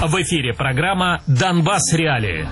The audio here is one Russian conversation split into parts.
В эфире программа «Донбасс Реалии».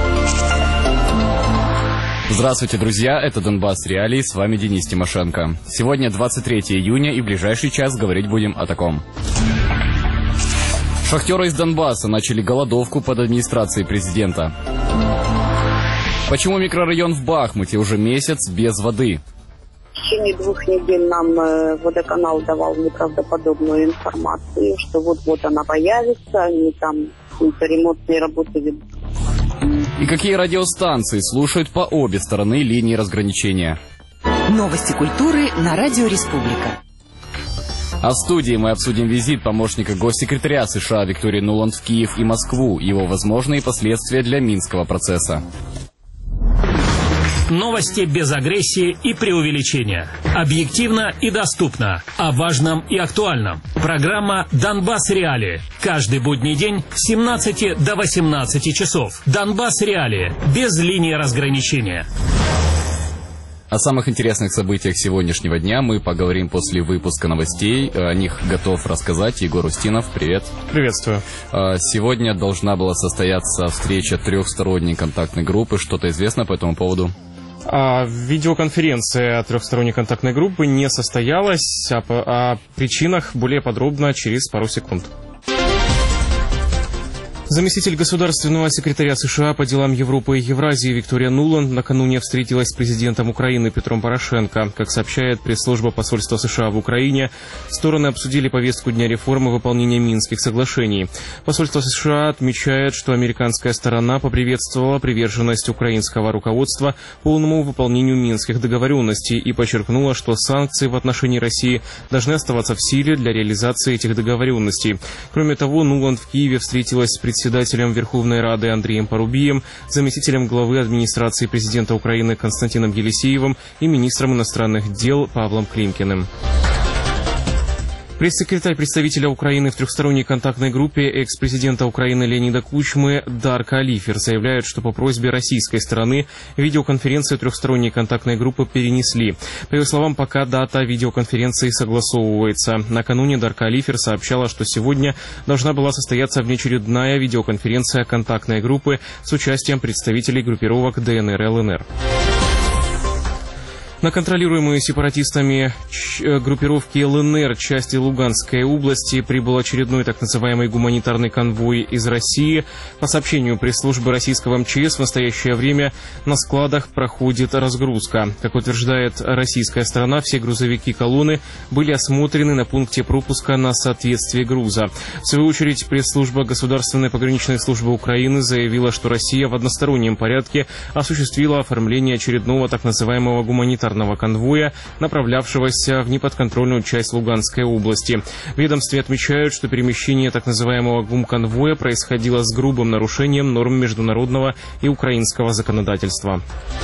Здравствуйте, друзья, это «Донбасс Реалии», с вами Денис Тимошенко. Сегодня 23 июня и в ближайший час говорить будем о таком. Шахтеры из Донбасса начали голодовку под администрацией президента. Почему микрорайон в Бахмуте уже месяц без воды? В течение 2 недель нам водоканал давал неправдоподобную информацию, что вот-вот она появится, они там какие-то ремонтные работы ведут. И какие радиостанции слушают по обе стороны линии разграничения? Новости культуры на Радио Республика. А в студии мы обсудим визит помощника госсекретаря США Виктории Нуланд в Киев и Москву, его возможные последствия для Минского процесса. Новости без агрессии и преувеличения. Объективно и доступно. О важном и актуальном. Программа «Донбасс Реалии». Каждый будний день с 17 до 18 часов. «Донбасс Реалии». Без линии разграничения. О самых интересных событиях сегодняшнего дня мы поговорим после выпуска новостей. О них готов рассказать Егор Устинов. Привет. Приветствую. Сегодня должна была состояться встреча трехсторонней контактной группы. Что-то известно по этому поводу? Видеоконференция трехсторонней контактной группы не состоялась. О причинах более подробно через пару секунд. Заместитель государственного секретаря США по делам Европы и Евразии Виктория Нуланд накануне встретилась с президентом Украины Петром Порошенко. Как сообщает пресс-служба посольства США в Украине, стороны обсудили повестку дня реформы выполнения Минских соглашений. Посольство США отмечает, что американская сторона поприветствовала приверженность украинского руководства полному выполнению Минских договоренностей и подчеркнула, что санкции в отношении России должны оставаться в силе для реализации этих договоренностей. Кроме того, Нуланд в Киеве встретилась с председателем Верховной Рады Андреем Порубием, заместителем главы администрации президента Украины Константином Елисеевым и министром иностранных дел Павлом Климкиным. Пресс-секретарь представителя Украины в трехсторонней контактной группе экс-президента Украины Леонида Кучмы Дарко Алифер заявляет, что по просьбе российской стороны видеоконференцию трехсторонней контактной группы перенесли. По ее словам, пока дата видеоконференции согласовывается. Накануне Дарко Алифер сообщала, что сегодня должна была состояться внеочередная видеоконференция контактной группы с участием представителей группировок ДНР и ЛНР. На контролируемые сепаратистами группировки ЛНР части Луганской области прибыл очередной так называемый гуманитарный конвой из России. По сообщению пресс-службы российского МЧС, в настоящее время на складах проходит разгрузка. Как утверждает российская сторона, все грузовики колонны были осмотрены на пункте пропуска на соответствие груза. В свою очередь, пресс-служба Государственной пограничной службы Украины заявила, что Россия в одностороннем порядке осуществила оформление очередного так называемого гуманитарного конвоя, направлявшегося в неподконтрольную часть Луганской области. В ведомстве отмечают, что перемещение так называемого гумконвоя происходило с грубым нарушением норм международного и украинского законодательства.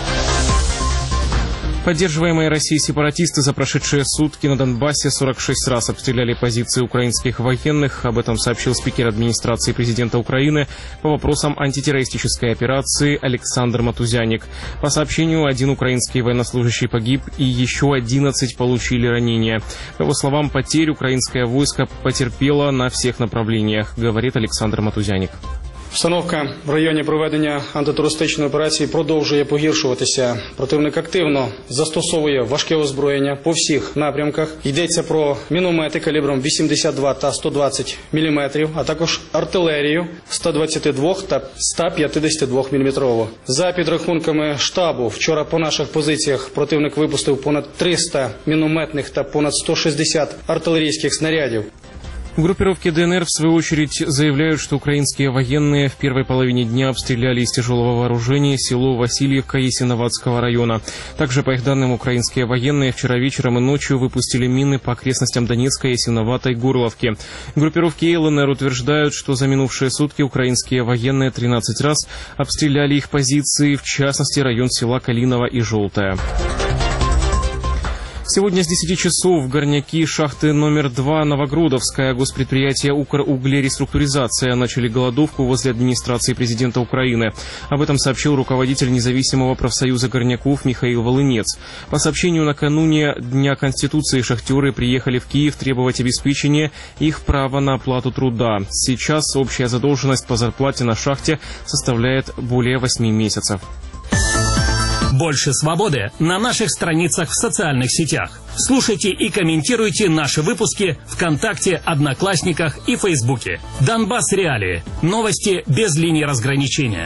Поддерживаемые Россией сепаратисты за прошедшие сутки на Донбассе 46 раз обстреляли позиции украинских военных. Об этом сообщил спикер администрации президента Украины по вопросам антитеррористической операции Александр Матузяник. По сообщению, 1 украинский военнослужащий погиб и еще 11 получили ранения. По его словам, потерь украинское войско потерпело на всех направлениях, говорит Александр Матузяник. Обстановка в районі проведення антитерористичної операції продовжує погіршуватися. Противник активно застосовує важке озброєння по всіх напрямках. Йдеться про міномети калібром 82 та 120 мм, а також артилерію 122 та 152 мм. За підрахунками штабу, вчора по наших позиціях противник випустив понад 300 мінометних та понад 160 артиллерийских снарядів. Группировки ДНР, в свою очередь, заявляют, что украинские военные в первой половине дня обстреляли из тяжелого вооружения село Васильевка Ясиноватского района. Также, по их данным, украинские военные вчера вечером и ночью выпустили мины по окрестностям Донецкой, Ясиноватой, Горловки. Группировки ЛНР утверждают, что за минувшие сутки украинские военные 13 раз обстреляли их позиции, в частности, район села Калиново и Желтое. Сегодня с 10 часов горняки шахты номер 2 Новогродовская госпредприятие «Укруглереструктуризация» начали голодовку возле администрации президента Украины. Об этом сообщил руководитель независимого профсоюза горняков Михаил Волынец. По сообщению, накануне Дня Конституции шахтеры приехали в Киев требовать обеспечения их права на оплату труда. Сейчас общая задолженность по зарплате на шахте составляет более 8 месяцев. Больше свободы на наших страницах в социальных сетях. Слушайте и комментируйте наши выпуски ВКонтакте, Одноклассниках и Фейсбуке. Донбасс Реалии. Новости без линии разграничения.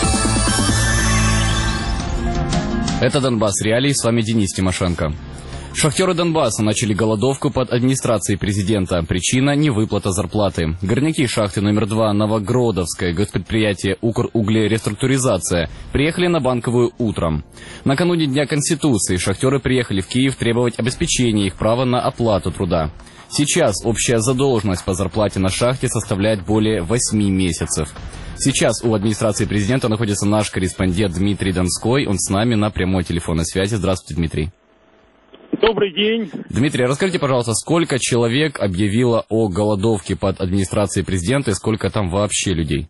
Это Донбасс Реалии, с вами Денис Тимошенко. Шахтеры Донбасса начали голодовку под администрацией президента. Причина – невыплата зарплаты. Горняки шахты номер 2 Новогродовское госпредприятие «Укруглереструктуризация» приехали на Банковую утром. Накануне Дня Конституции шахтеры приехали в Киев требовать обеспечения их права на оплату труда. Сейчас общая задолженность по зарплате на шахте составляет более 8 месяцев. Сейчас у администрации президента находится наш корреспондент Дмитрий Донской. Он с нами на прямой телефонной связи. Здравствуйте, Дмитрий. Добрый день. Дмитрий, расскажите, пожалуйста, сколько человек объявило о голодовке под администрацией президента и сколько там вообще людей?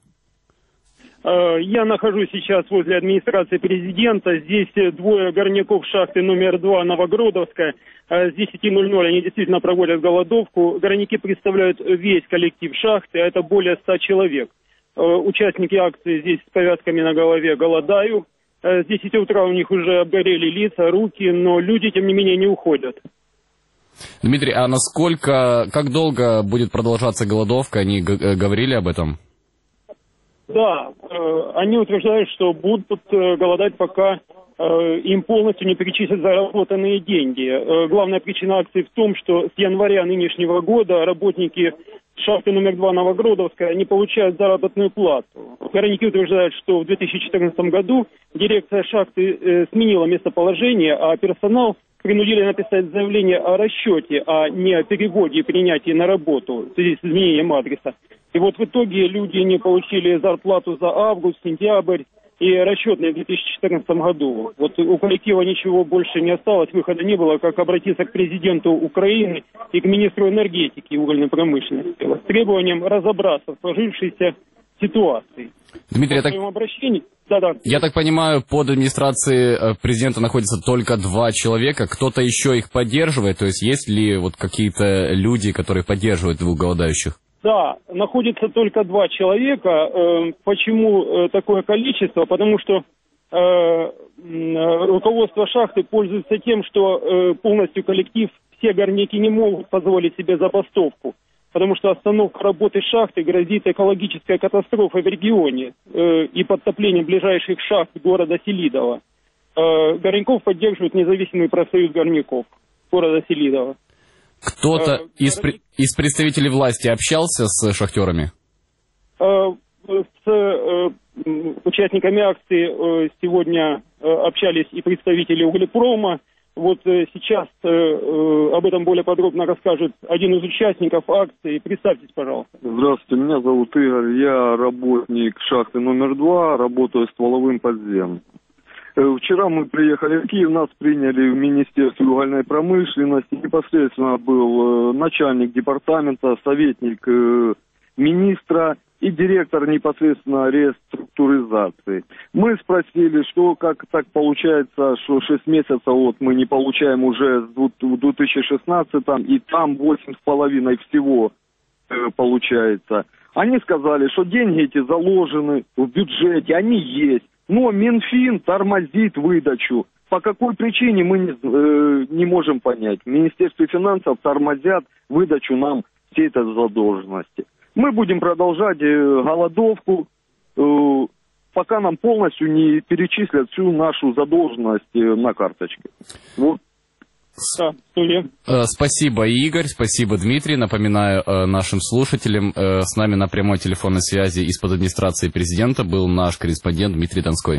Я нахожусь сейчас возле администрации президента. Здесь двое горняков шахты номер 2 Новогродовская. С 10:00 они действительно проводят голодовку. Горняки представляют весь коллектив шахты, а это более 100 человек. Участники акции здесь с повязками на голове «Голодаю». С 10 утра у них уже обгорели лица, руки, но люди, тем не менее, не уходят. Дмитрий, а как долго будет продолжаться голодовка? Они говорили об этом? Да, они утверждают, что будут голодать, пока им полностью не перечислят заработанные деньги. Главная причина акции в том, что с января нынешнего года работники шахты номер 2 Новогродовская не получают заработную плату. Горняки утверждают, что в 2014 году дирекция шахты сменила местоположение, а персонал принудили написать заявление о расчете, а не о переводе и принятии на работу в связи с изменением адреса. И вот в итоге люди не получили зарплату за август, сентябрь и расчетные в 2014 году. Вот у коллектива ничего больше не осталось, выхода не было, как обратиться к президенту Украины и к министру энергетики и угольной промышленности с требованием разобраться в сложившейся ситуации. Дмитрий, я так понимаю, под администрацией президента находится только 2 человека. Кто-то еще их поддерживает? То есть есть ли вот какие-то люди, которые поддерживают двух голодающих? Да, находится только 2 человека. Почему такое количество? Потому что руководство шахты пользуется тем, что полностью коллектив, все горняки не могут позволить себе забастовку. Потому что остановка работы шахты грозит экологической катастрофой в регионе и подтоплением ближайших шахт города Селидово. Горняков поддерживает независимый профсоюз горняков города Селидово. Кто-то из представителей власти общался с шахтерами? С участниками акции сегодня общались и представители углепрома. Вот сейчас об этом более подробно расскажет один из участников акции. Представьтесь, пожалуйста. Здравствуйте, меня зовут Игорь, я работник шахты номер 2, работаю стволовым подземным. Вчера мы приехали в Киев, нас приняли в Министерстве угольной промышленности. Непосредственно был начальник департамента, советник министра и директор непосредственно реструктуризации. Мы спросили, что как так получается, что 6 месяцев вот мы не получаем уже в 2016, и там 8,5 всего получается. Они сказали, что деньги эти заложены в бюджете, они есть. Но Минфин тормозит выдачу. По какой причине мы не можем понять. В Министерстве финансов тормозят выдачу нам всей этой задолженности. Мы будем продолжать голодовку, пока нам полностью не перечислят всю нашу задолженность на карточке. Вот. Спасибо, Игорь, спасибо, Дмитрий. Напоминаю нашим слушателям, с нами на прямой телефонной связи из-под администрации президента был наш корреспондент Дмитрий Донской.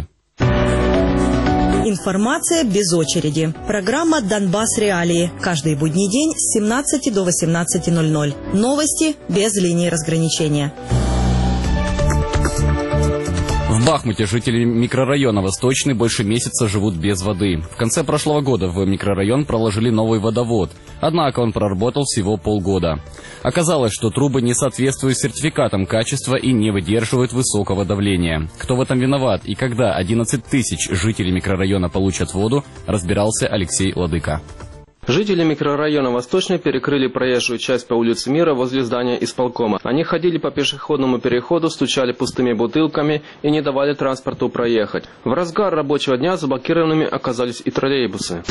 Информация без очереди. Программа «Донбасс Реалии». Каждый будний день с 17 до 18:00. Новости без линии разграничения. В Бахмуте жители микрорайона Восточный больше месяца живут без воды. В конце прошлого года в микрорайон проложили новый водовод, однако он проработал всего полгода. Оказалось, что трубы не соответствуют сертификатам качества и не выдерживают высокого давления. Кто в этом виноват и когда 11 тысяч жителей микрорайона получат воду, разбирался Алексей Ладыка. Жители микрорайона Восточный перекрыли проезжую часть по улице Мира возле здания исполкома. Они ходили по пешеходному переходу, стучали пустыми бутылками и не давали транспорту проехать. В разгар рабочего дня заблокированными оказались и троллейбусы.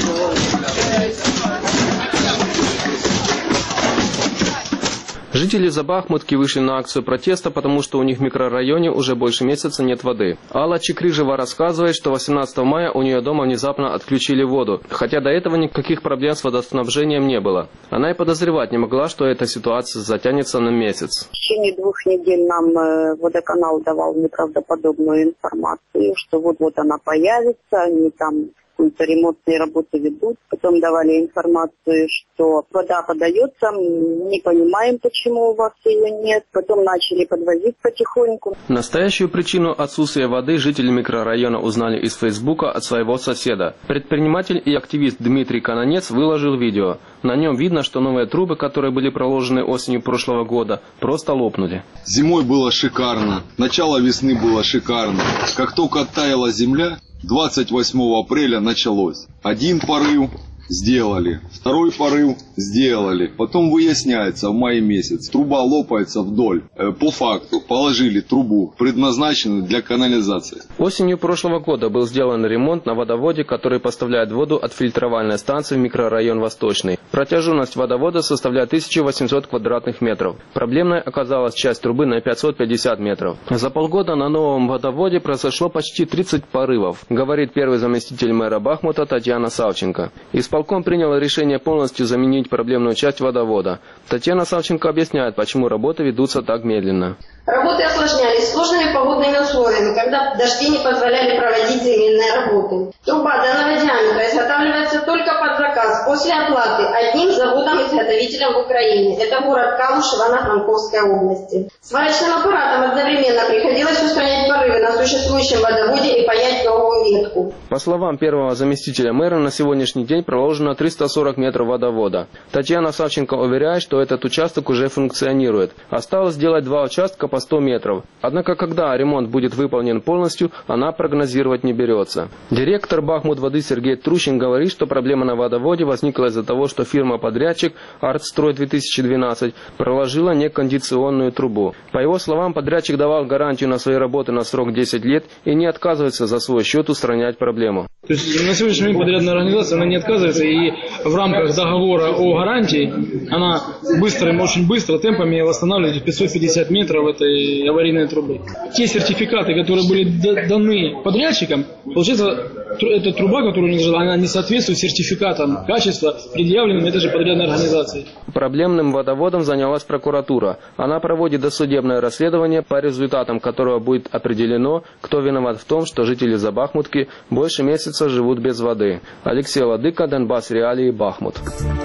Жители Забахмутки вышли на акцию протеста, потому что у них в микрорайоне уже больше месяца нет воды. Алла Чекрижева рассказывает, что 18 мая у нее дома внезапно отключили воду, хотя до этого никаких проблем с водоснабжением не было. Она и подозревать не могла, что эта ситуация затянется на месяц. В течение 2 недель нам водоканал давал неправдоподобную информацию, что вот-вот она появится, они там какие-то ремонтные работы ведут. Потом давали информацию, что вода подается, не понимаем, почему у вас ее нет. Потом начали подвозить потихоньку. Настоящую причину отсутствия воды жители микрорайона узнали из Фейсбука от своего соседа. Предприниматель и активист Дмитрий Канонец выложил видео. На нем видно, что новые трубы, которые были проложены осенью прошлого года, просто лопнули. Зимой было шикарно, начало весны было шикарно. Как только оттаяла земля, 28 апреля началось. Один порыв сделали, второй порыв сделали. Потом выясняется в мае месяц, труба лопается вдоль. По факту положили трубу, предназначенную для канализации. Осенью прошлого года был сделан ремонт на водоводе, который поставляет воду от фильтровальной станции в микрорайон Восточный. Протяженность водовода составляет 1800 квадратных метров. Проблемной оказалась часть трубы на 550 метров. За полгода на новом водоводе произошло почти 30 порывов, говорит первый заместитель мэра Бахмута Татьяна Савченко. Исполком принял решение полностью заменить проблемную часть водовода. Татьяна Савченко объясняет, почему работы ведутся так медленно. Работы осложнялись сложными погодными условиями, когда дожди не позволяли проводить земельные работы. Труба данного диаметра изготавливается только под заказ, после оплаты одним заводом-изготовителем в Украине. Это город Калуш Ивано-Франковской области. Сварочным аппаратом одновременно приходилось устранять порывы на существующем водоводе и паять новую ветку. По словам первого заместителя мэра, на сегодняшний день проложено 340 метров водовода. Татьяна Савченко уверяет, что этот участок уже функционирует. Осталось сделать 2 участка по 100 метров. Однако, когда ремонт будет выполнен полностью, она прогнозировать не берется. Директор Бахмут-воды Сергей Трущин говорит, что проблема на водоводе возникла из-за того, что фирма-подрядчик «Артстрой-2012» проложила некондиционную трубу. По его словам, подрядчик давал гарантию на свои работы на срок 10 лет и не отказывается за свой счет устранять проблему. То есть на сегодняшний момент подрядная организация она не отказывается, и в рамках договора о гарантии она очень быстро темпами восстанавливает 550 метров этой аварийной трубы. Те сертификаты, которые были даны подрядчикам, получается, эта труба, которую она не соответствует сертификатам качества, предъявленным этой же подрядной организацией. Проблемным водоводом занялась прокуратура. Она проводит досудебное расследование, по результатам которого будет определено, кто виноват в том, что жители Забахмутки больше месяца живут без воды. Алексей Ладыка, Донбасс Реалии, Бахмут.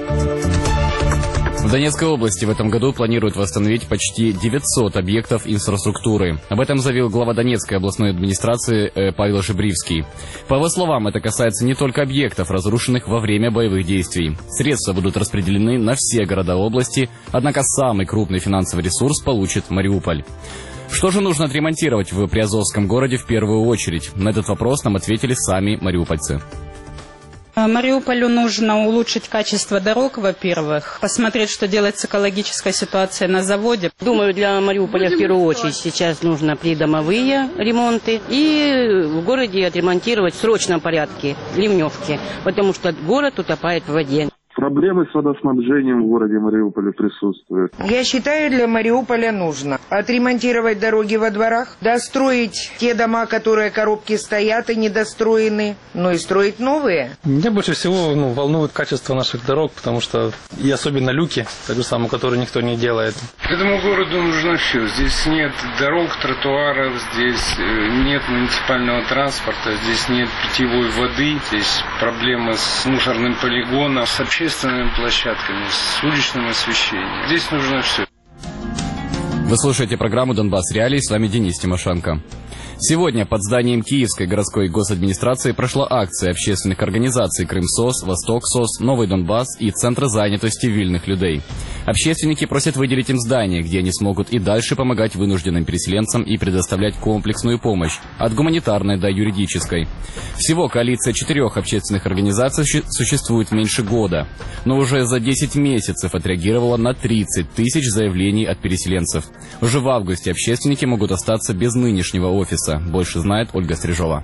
В Донецкой области в этом году планируют восстановить почти 900 объектов инфраструктуры. Об этом заявил глава Донецкой областной администрации Павел Жебривский. По его словам, это касается не только объектов, разрушенных во время боевых действий. Средства будут распределены на все города области, однако самый крупный финансовый ресурс получит Мариуполь. Что же нужно отремонтировать в Приазовском городе в первую очередь? На этот вопрос нам ответили сами мариупольцы. Мариуполю нужно улучшить качество дорог, во-первых, посмотреть, что делать с экологической ситуацией на заводе. Думаю, для Мариуполя в первую очередь сейчас нужно придомовые ремонты и в городе отремонтировать в срочном порядке ливневки, потому что город утопает в воде. Проблемы с водоснабжением в городе Мариуполе присутствуют. Я считаю, для Мариуполя нужно отремонтировать дороги во дворах, достроить те дома, которые коробки стоят и недостроены, но и строить новые. Меня больше всего волнует качество наших дорог, потому что и особенно люки, так же самое, которые никто не делает. Этому городу нужно все. Здесь нет дорог, тротуаров, здесь нет муниципального транспорта, здесь нет питьевой воды, здесь проблемы с мусорным полигоном, с общественными площадками, с уличным освещением. Здесь нужно все. Вы слушаете программу «Донбасс Реалии», с вами Денис Тимошенко. Сегодня под зданием Киевской городской госадминистрации прошла акция общественных организаций «Крым-СОС», «Восток-СОС», «Новый Донбасс» и Центра занятости вільних людей. Общественники просят выделить им здание, где они смогут и дальше помогать вынужденным переселенцам и предоставлять комплексную помощь, от гуманитарной до юридической. Всего коалиция 4 общественных организаций существует меньше года, но уже за 10 месяцев отреагировала на 30 тысяч заявлений от переселенцев. Уже в августе общественники могут остаться без нынешнего офиса. Больше знает Ольга Стрижова.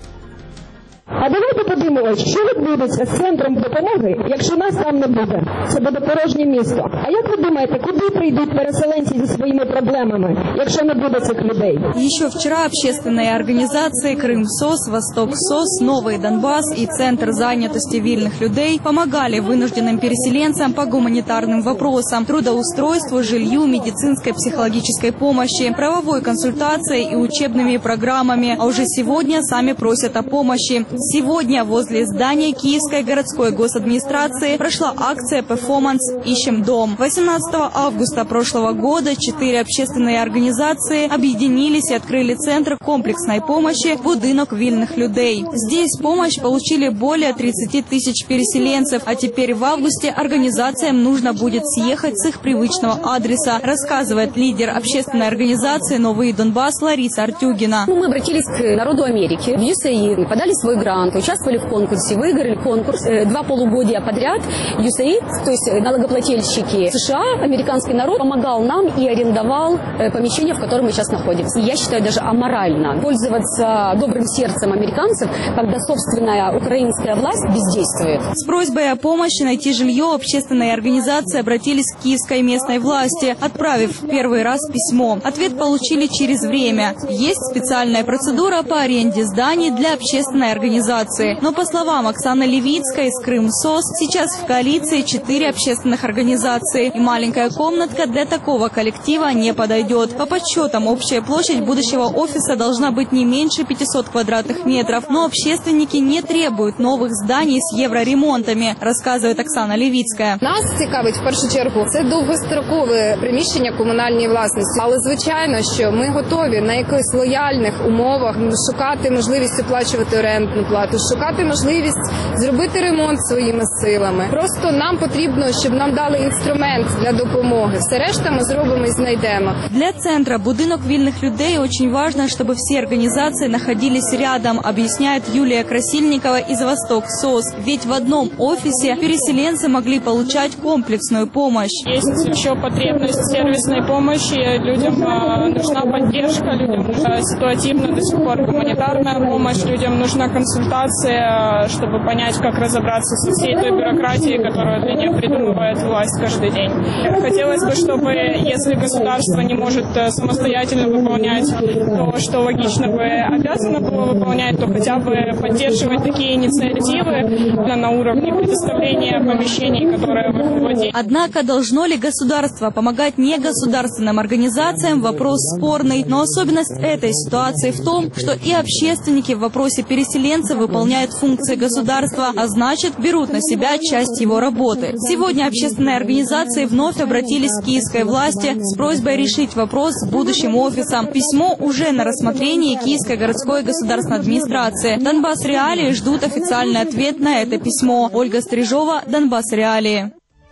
А давайте подивимося, що відбудеться з центром допомоги, якщо нас там не буде. Це буде порожнє місто. А як ви думаєте, куди прийдуть переселенці зі своїми проблемами, якщо не буде цих людей? Еще вчера общественные организации «Крым-СОС», «Восток-СОС», «Новый Донбасс» и Центр занятости вільних людей помогали вынужденным переселенцам по гуманитарным вопросам, трудоустройству, жилью, медицинской, психологической помощи, правовой консультацией и учебными программами. А уже сегодня сами просят о помощи. Сегодня возле здания Киевской городской госадминистрации прошла акция «Перформанс. Ищем дом». 18 августа прошлого года 4 общественные организации объединились и открыли центр комплексной помощи «Будинок вільних людей». Здесь помощь получили более 30 тысяч переселенцев, а теперь в августе организациям нужно будет съехать с их привычного адреса, рассказывает лидер общественной организации «Новый Донбасс» Лариса Артюгина. Мы обратились к народу Америки, в USAID, подали свой грант, участвовали в конкурсе, выиграли конкурс 2 полугодия подряд. USAID, то есть налогоплательщики США, американский народ помогал нам и арендовал помещение, в котором мы сейчас находимся. И я считаю даже аморально пользоваться добрым сердцем американцев, когда собственная украинская власть бездействует. С просьбой о помощи найти жилье общественные организации обратились к киевской местной власти, отправив в первый раз письмо. Ответ получили через время. Есть специальная процедура по аренде зданий для общественной организации. Но по словам Оксаны Левицкой из «Крым-СОС», сейчас в коалиции 4 общественных организации, и маленькая комнатка для такого коллектива не подойдет. По подсчетам, общая площадь будущего офиса должна быть не меньше 500 квадратных метров, но общественники не требуют новых зданий с евроремонтами, рассказывает Оксана Левицкая. Нас цікавить в першу чергу це довгострокове приміщення комунальної власності, але звичайно, що ми готові на якихось лояльних умовах шукати можливість оплачувати орендну плату, шукати можливість зробити ремонт своїми силами. Просто нам потрібно, щоб нам дали інструмент для допомоги. Все решта ми зробимо і знайдемо. Для центра «Будинок вільних людей» очень важно, чтобы все организации находились рядом, объясняет Юлия Красильникова из «Восток-СОС». Ведь в одном офисе переселенцы могли получать комплексную помощь. Есть еще потребность в сервисной помощи. Людям нужна поддержка, людям нужна ситуативно до сих пор гуманитарная помощь, людям нужна консультация, чтобы понять, как разобраться со всей той бюрократией, которую для них придумывает власть каждый день. Хотелось бы, чтобы, если государство не может самостоятельно выполнять то, что логично бы обязано было выполнять, то хотя бы поддерживать такие инициативы на уровне предоставления помещений, которые в их владении. Однако должно ли государство помогать негосударственным организациям – вопрос спорный. Но особенность этой ситуации в том, что и общественники в вопросе переселенцев выполняют функции государства, а значит, берут на себя часть его работы. Сегодня общественные организации вновь обратились к киевской власти с просьбой решить вопрос с будущим офисом. Письмо уже на рассмотрении Киевской городской государственной администрации. Донбасс Реалии ждут официальный ответ на это письмо. Ольга Стрижова, Донбасс Реалии.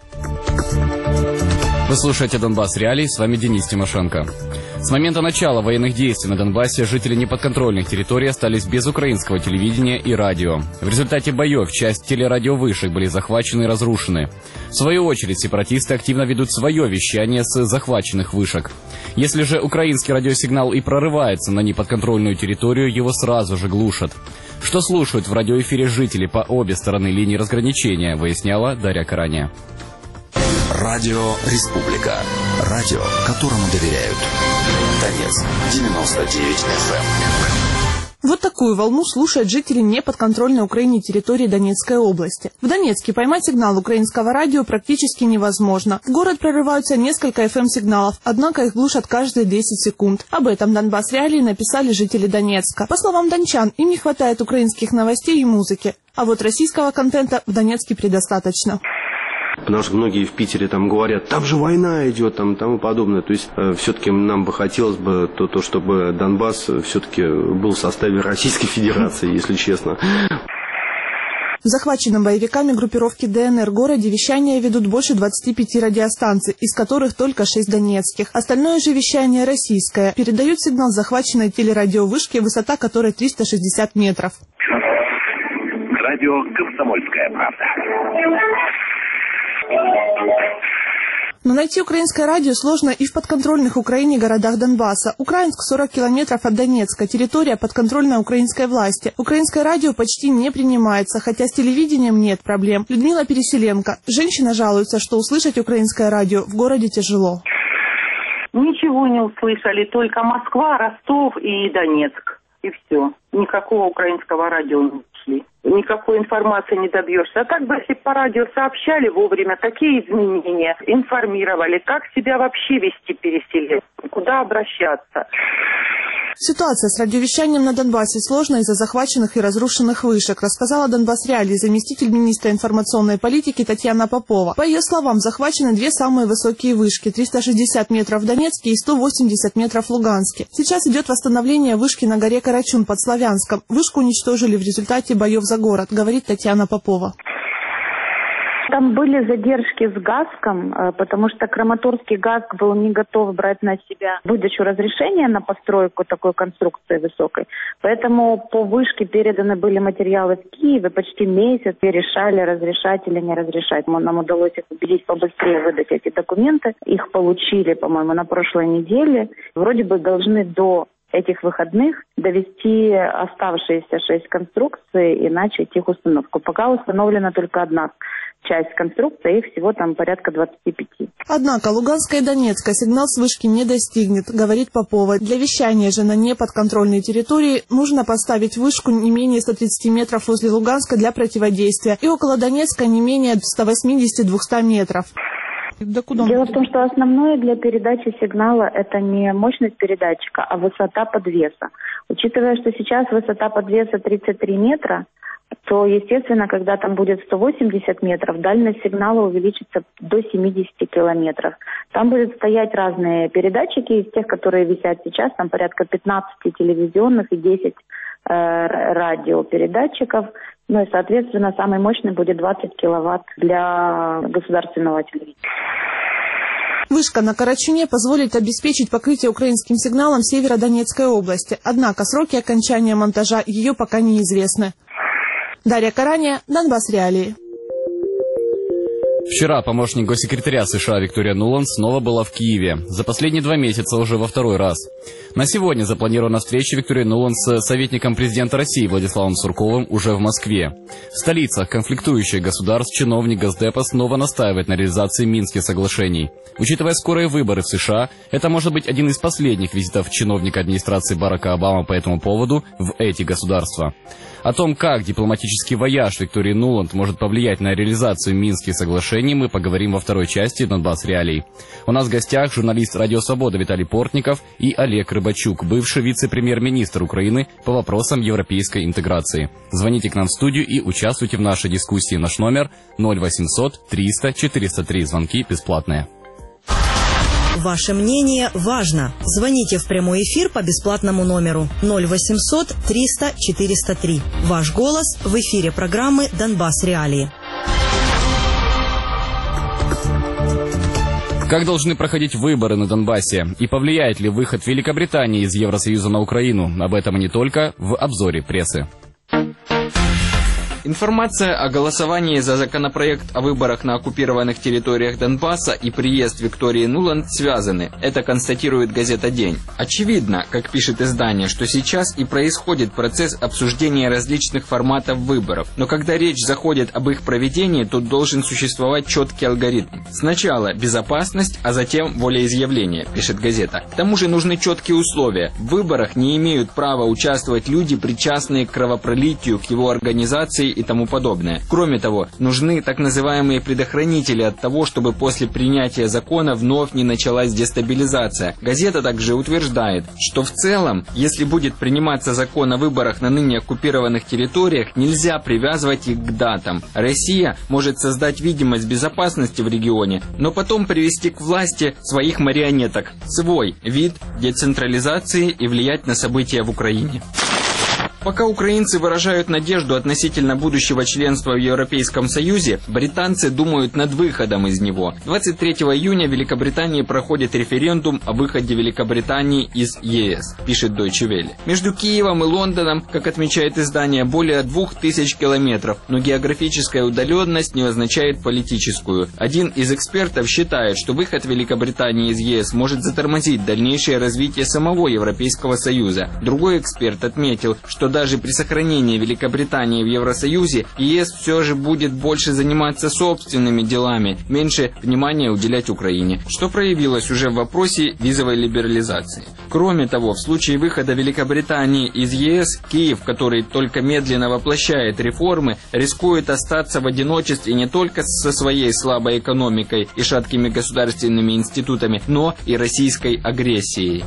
Вы слушаете «Донбасс Реалии», с вами Денис Тимошенко. С момента начала военных действий на Донбассе жители неподконтрольных территорий остались без украинского телевидения и радио. В результате боев часть телерадиовышек были захвачены и разрушены. В свою очередь сепаратисты активно ведут свое вещание с захваченных вышек. Если же украинский радиосигнал и прорывается на неподконтрольную территорию, его сразу же глушат. Что слушают в радиоэфире жители по обе стороны линии разграничения, выясняла Дарья Караня. Радио «Республика». Радио, которому доверяют. Донецк, 99 FM. Вот такую волну слушают жители неподконтрольной Украине территории Донецкой области. В Донецке поймать сигнал украинского радио практически невозможно. В город прорываются несколько FM-сигналов, однако их глушат каждые 10 секунд. Об этом Донбасс Реалии написали жители Донецка. По словам дончан, им не хватает украинских новостей и музыки. А вот российского контента в Донецке предостаточно. потому что многие в Питере там говорят, там же война идет, там, тому подобное. То есть все-таки нам бы хотелось бы то, чтобы Донбасс все-таки был в составе Российской Федерации, если честно. В захваченном боевиками группировки ДНР городе вещания ведут больше 25 радиостанций, из которых только 6 донецких. Остальное же вещание российское. Передают сигнал захваченной телерадиовышки, высота которой 360 метров. Радио «Комсомольская правда». Но найти украинское радио сложно и в подконтрольных Украине городах Донбасса. Украинск 40 километров от Донецка, территория подконтрольная украинской власти. Украинское радио почти не принимается, хотя с телевидением нет проблем. Людмила Переселенко. Женщина жалуется, что услышать украинское радио в городе тяжело. Ничего не услышали, только Москва, Ростов и Донецк. И все. Никакого украинского радио не ушли. Никакой информации не добьешься. А так бы, если по радио сообщали вовремя такие изменения, информировали, как себя вообще вести переселенцам, куда обращаться. Ситуация с радиовещанием на Донбассе сложна из-за захваченных и разрушенных вышек, рассказала Донбасс Реалии заместитель министра информационной политики Татьяна Попова. По ее словам, захвачены две самые высокие вышки – 360 метров в Донецке и 180 метров в Луганске. Сейчас идет восстановление вышки на горе Карачун под Славянском. Вышку уничтожили в результате боев за город, говорит Татьяна Попова. Там были задержки с ГАСКом, потому что Краматорский ГАСК был не готов брать на себя выдачу разрешения на постройку такой конструкции высокой. Поэтому по вышке переданы были материалы в Киеве почти месяц и решали, разрешать или не разрешать. Нам удалось их убедить побыстрее выдать эти документы. Их получили, по-моему, на прошлой неделе. Вроде бы должны до этих выходных довести оставшиеся 6 конструкций и начать их установку. Пока установлена только одна часть конструкции, их всего там порядка 25. Однако Луганска и Донецка сигнал с вышки не достигнет, говорит Попова. Для вещания же на неподконтрольной территории нужно поставить вышку не менее 130 метров возле Луганска для противодействия и около Донецка не менее 180-200 метров. Дело в том, что основное для передачи сигнала – это не мощность передатчика, а высота подвеса. Учитывая, что сейчас высота подвеса 33 метра, то, естественно, когда там будет 180 метров, дальность сигнала увеличится до 70 километров. Там будут стоять разные передатчики, из тех, которые висят сейчас, там порядка 15 телевизионных и 10 радиопередатчиков. Ну и, соответственно, самый мощный будет 20 киловатт для государственного телевидения. Вышка на Карачуне позволит обеспечить покрытие украинским сигналом Северодонецкой области. Однако сроки окончания монтажа ее пока неизвестны. Дарья Караня, Донбасс Реалии. Вчера помощник госсекретаря США Виктория Нуланд снова была в Киеве. За последние 2 месяца уже во 2-й раз. На сегодня запланирована встреча Виктории Нуланд с советником президента России Владиславом Сурковым уже в Москве. В столицах конфликтующих государств чиновник Госдепа снова настаивает на реализации Минских соглашений. Учитывая скорые выборы в США, это может быть один из последних визитов чиновника администрации Барака Обамы по этому поводу в эти государства. О том, как дипломатический вояж Виктории Нуланд может повлиять на реализацию Минских соглашений, мы поговорим во 2-й части «Донбасс Реалий». У нас в гостях журналист «Радио Свобода» Виталий Портников и Олег Рыбачук, бывший вице-премьер-министр Украины по вопросам европейской интеграции. Звоните к нам в студию и участвуйте в нашей дискуссии. Наш номер 0800 300 403. Звонки бесплатные. Ваше мнение важно. Звоните в прямой эфир по бесплатному номеру 0800 300 403. Ваш голос в эфире программы «Донбасс Реалии». Как должны проходить выборы на Донбассе? И повлияет ли выход Великобритании из Евросоюза на Украину? Об этом и не только в обзоре прессы. Информация о голосовании за законопроект о выборах на оккупированных территориях Донбасса и приезд Виктории Нуланд связаны. Это констатирует газета «День». Очевидно, как пишет издание, что сейчас и происходит процесс обсуждения различных форматов выборов. Но когда речь заходит об их проведении, тут должен существовать четкий алгоритм. Сначала безопасность, а затем волеизъявление, пишет газета. К тому же нужны четкие условия. В выборах не имеют права участвовать люди, причастные к кровопролитию, к его организации и тому подобное. Кроме того, нужны так называемые предохранители от того, чтобы после принятия закона вновь не началась дестабилизация. Газета также утверждает, что в целом, если будет приниматься закон о выборах на ныне оккупированных территориях, нельзя привязывать их к датам. Россия может создать видимость безопасности в регионе, но потом привести к власти своих марионеток, свой вид децентрализации и влиять на события в Украине. Пока украинцы выражают надежду относительно будущего членства в Европейском Союзе, британцы думают над выходом из него. 23 июня в Великобритании проходит референдум о выходе Великобритании из ЕС, пишет Deutsche Welle. Между Киевом и Лондоном, как отмечает издание, более 2000 километров, но географическая удаленность не означает политическую. Один из экспертов считает, что выход Великобритании из ЕС может затормозить дальнейшее развитие самого Европейского Союза. Другой эксперт отметил, что даже при сохранении Великобритании в Евросоюзе ЕС все же будет больше заниматься собственными делами, меньше внимания уделять Украине, что проявилось уже в вопросе визовой либерализации. Кроме того, в случае выхода Великобритании из ЕС, Киев, который только медленно воплощает реформы, рискует остаться в одиночестве не только со своей слабой экономикой и шаткими государственными институтами, но и российской агрессией.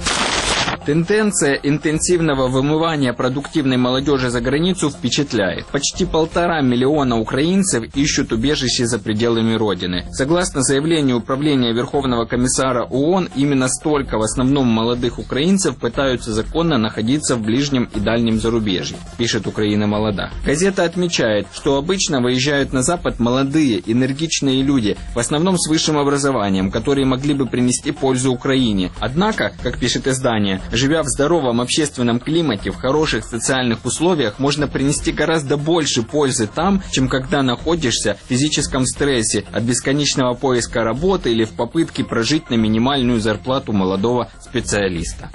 Тенденция интенсивного вымывания продуктивной молодежи за границу впечатляет. Почти 1,5 миллиона украинцев ищут убежище за пределами Родины. Согласно заявлению Управления Верховного комиссара ООН, именно столько в основном молодых украинцев пытаются законно находиться в ближнем и дальнем зарубежье, пишет «Украина молода». Газета отмечает, что обычно выезжают на Запад молодые, энергичные люди, в основном с высшим образованием, которые могли бы принести пользу Украине. Однако, как пишет издание, живя в здоровом общественном климате, в хороших социальных условиях, можно принести гораздо больше пользы там, чем когда находишься в физическом стрессе от бесконечного поиска работы или в попытке прожить на минимальную зарплату молодого специалиста.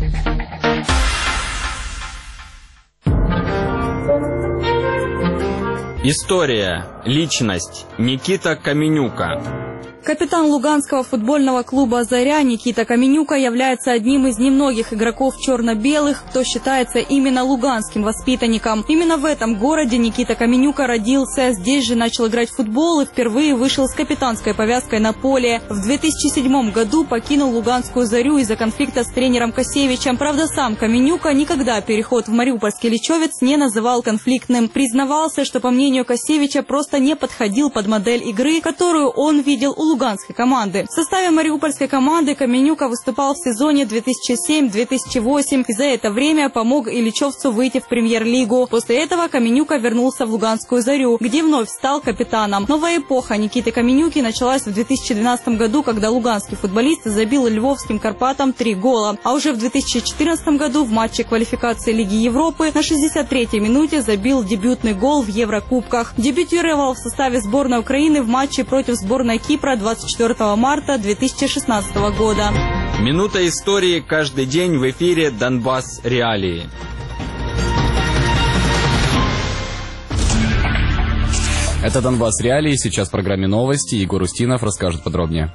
История. Личность. Никита Каменюка. Капитан луганского футбольного клуба «Заря» Никита Каменюка является одним из немногих игроков черно-белых, кто считается именно луганским воспитанником. Именно в этом городе Никита Каменюка родился, здесь же начал играть в футбол и впервые вышел с капитанской повязкой на поле. В 2007 году покинул луганскую «Зарю» из-за конфликта с тренером Косевичем. Правда, сам Каменюка никогда переход в мариупольский Личевец не называл конфликтным. Признавался, что, по мнению Косевича, просто не подходил под модель игры, которую он видел у луганской команды. В составе мариупольской команды Каменюка выступал в сезоне 2007-2008 и за это время помог Ильичевцу выйти в премьер-лигу. После этого Каменюка вернулся в луганскую «Зарю», где вновь стал капитаном. Новая эпоха Никиты Каменюки началась в 2012 году, когда луганский футболист забил львовским «Карпатам» 3 гола. А уже в 2014 году в матче квалификации Лиги Европы на 63-й минуте забил дебютный гол в Еврокубках. Дебютировал в составе сборной Украины в матче против сборной Кипра 24 марта 2016 года. Минута истории каждый день в эфире «Донбасс Реалии». Это «Донбасс Реалии». Сейчас в программе новости. Егор Устинов расскажет подробнее.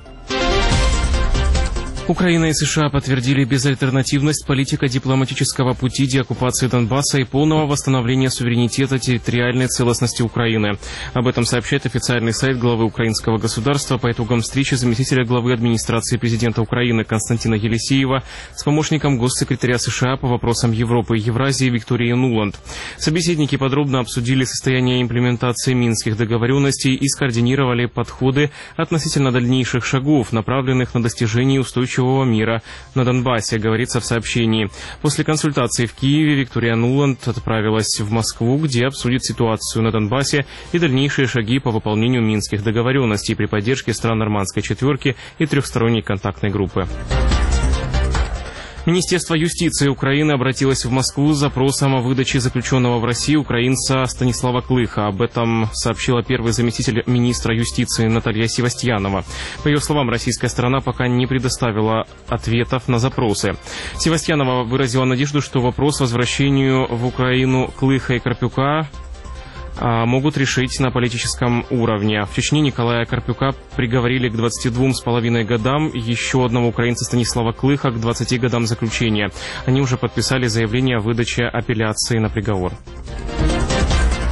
Украина и США подтвердили безальтернативность политико-дипломатического пути деоккупации Донбасса и полного восстановления суверенитета территориальной целостности Украины. Об этом сообщает официальный сайт главы украинского государства по итогам встречи заместителя главы администрации президента Украины Константина Елисеева с помощником госсекретаря США по вопросам Европы и Евразии Викторией Нуланд. Собеседники подробно обсудили состояние имплементации минских договоренностей и скоординировали подходы относительно дальнейших шагов, направленных на достижение устойчивого мира на Донбассе, говорится в сообщении. После консультации в Киеве Виктория Нуланд отправилась в Москву, где обсудит ситуацию на Донбассе и дальнейшие шаги по выполнению минских договоренностей при поддержке стран Нормандской четверки и трехсторонней контактной группы. Министерство юстиции Украины обратилось в Москву с запросом о выдаче заключенного в России украинца Станислава Клыха. Об этом сообщила первый заместитель министра юстиции Наталья Севастьянова. По ее словам, российская сторона пока не предоставила ответов на запросы. Севастьянова выразила надежду, что вопрос возвращению в Украину Клыха и Карпюка могут решить на политическом уровне. В Чечне Николая Карпюка приговорили к 22,5 годам, еще одного украинца Станислава Клыха к 20 годам заключения. Они уже подписали заявление о выдаче апелляции на приговор.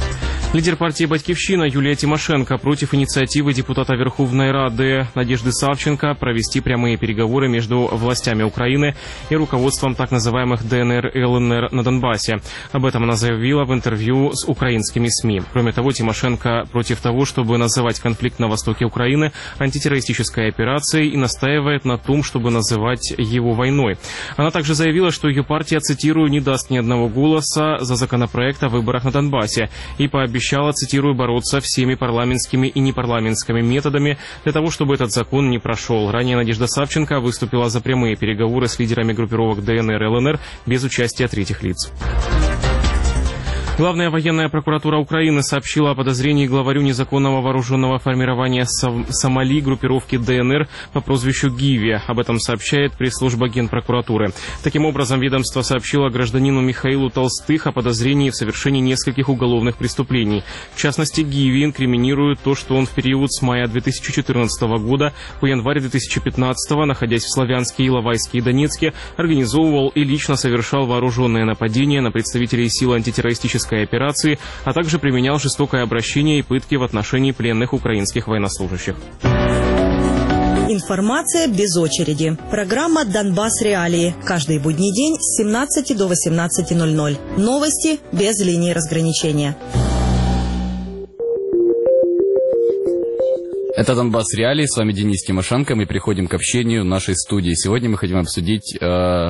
Лидер партии «Батькивщина» Юлия Тимошенко против инициативы депутата Верховной Рады Надежды Савченко провести прямые переговоры между властями Украины и руководством так называемых ДНР и ЛНР на Донбассе. Об этом она заявила в интервью с украинскими СМИ. Кроме того, Тимошенко против того, чтобы называть конфликт на востоке Украины антитеррористической операцией, и настаивает на том, чтобы называть его войной. Она также заявила, что ее партия, цитирую, «не даст ни одного голоса за законопроект о выборах на Донбассе» и пообещала, цитирую, бороться всеми парламентскими и непарламентскими методами для того, чтобы этот закон не прошел. Ранее Надежда Савченко выступила за прямые переговоры с лидерами группировок ДНР и ЛНР без участия третьих лиц. Главная военная прокуратура Украины сообщила о подозрении главарю незаконного вооруженного формирования Сомали группировки ДНР по прозвищу Гиви. Об этом сообщает пресс-служба Генпрокуратуры. Таким образом, ведомство сообщило гражданину Михаилу Толстых о подозрении в совершении нескольких уголовных преступлений. В частности, Гиви инкриминирует то, что он в период с мая 2014 года по январь 2015, находясь в Славянске, Иловайске и Донецке, организовывал и лично совершал вооруженные нападения на представителей сил антитеррористической операции, а также применял жестокое обращение и пытки в отношении пленных украинских военнослужащих. Информация без очереди. Программа «Донбасс. Реалии». Каждый будний день с 17 до 18:00. Новости без линии разграничения. Это «Донбасс. Реалии». С вами Денис Тимошенко. Мы переходим к общению в нашей студии. Сегодня мы хотим обсудить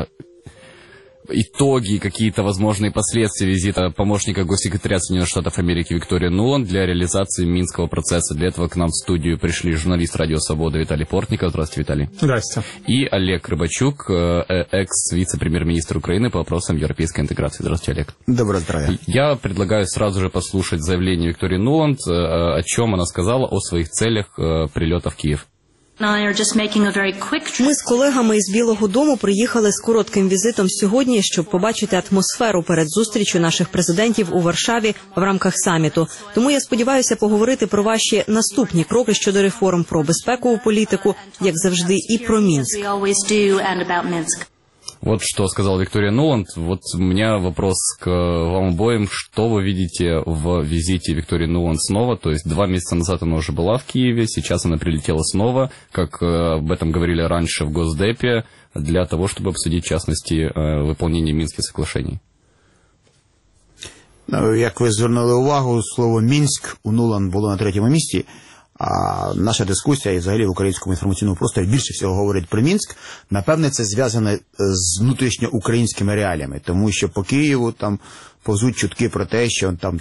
итоги, какие-то возможные последствия визита помощника госсекретаря Соединенных Штатов Америки Виктории Нуланд для реализации Минского процесса. Для этого к нам в студию пришли журналист «Радио Свобода» Виталий Портников. Здравствуйте, Виталий. Здравствуйте. И Олег Рыбачук, экс-вице-премьер-министр Украины по вопросам европейской интеграции. Здравствуйте, Олег. Доброе здравия. Я предлагаю сразу же послушать заявление Виктории Нуланд, о чем она сказала, о своих целях прилета в Киев. Ми з колегами із Білого дому приїхали з коротким візитом сьогодні, щоб побачити атмосферу перед зустрічю наших президентів у Варшаві в рамках саміту. Тому я сподіваюся поговорити про ваші наступні кроки щодо реформ, про безпекову політику, як завжди, і про Мінськ. Вот что сказала Виктория Нуланд. Вот у меня вопрос к вам обоим. Что вы видите в визите Виктории Нуланд снова? То есть 2 месяца назад она уже была в Киеве, сейчас она прилетела снова, как об этом говорили раньше в Госдепе, для того, чтобы обсудить, в частности, выполнение Минских соглашений. Як ви звернули увагу, слово «Мінськ» у Нуланд було на 3-му місці. А наша дискусія і взагалі в українському інформаційному просторі більше всього говорить про Мінськ. Напевне, це зв'язано з внутрішньоукраїнськими реаліями, тому що по Києву там повзуть чутки про те, що там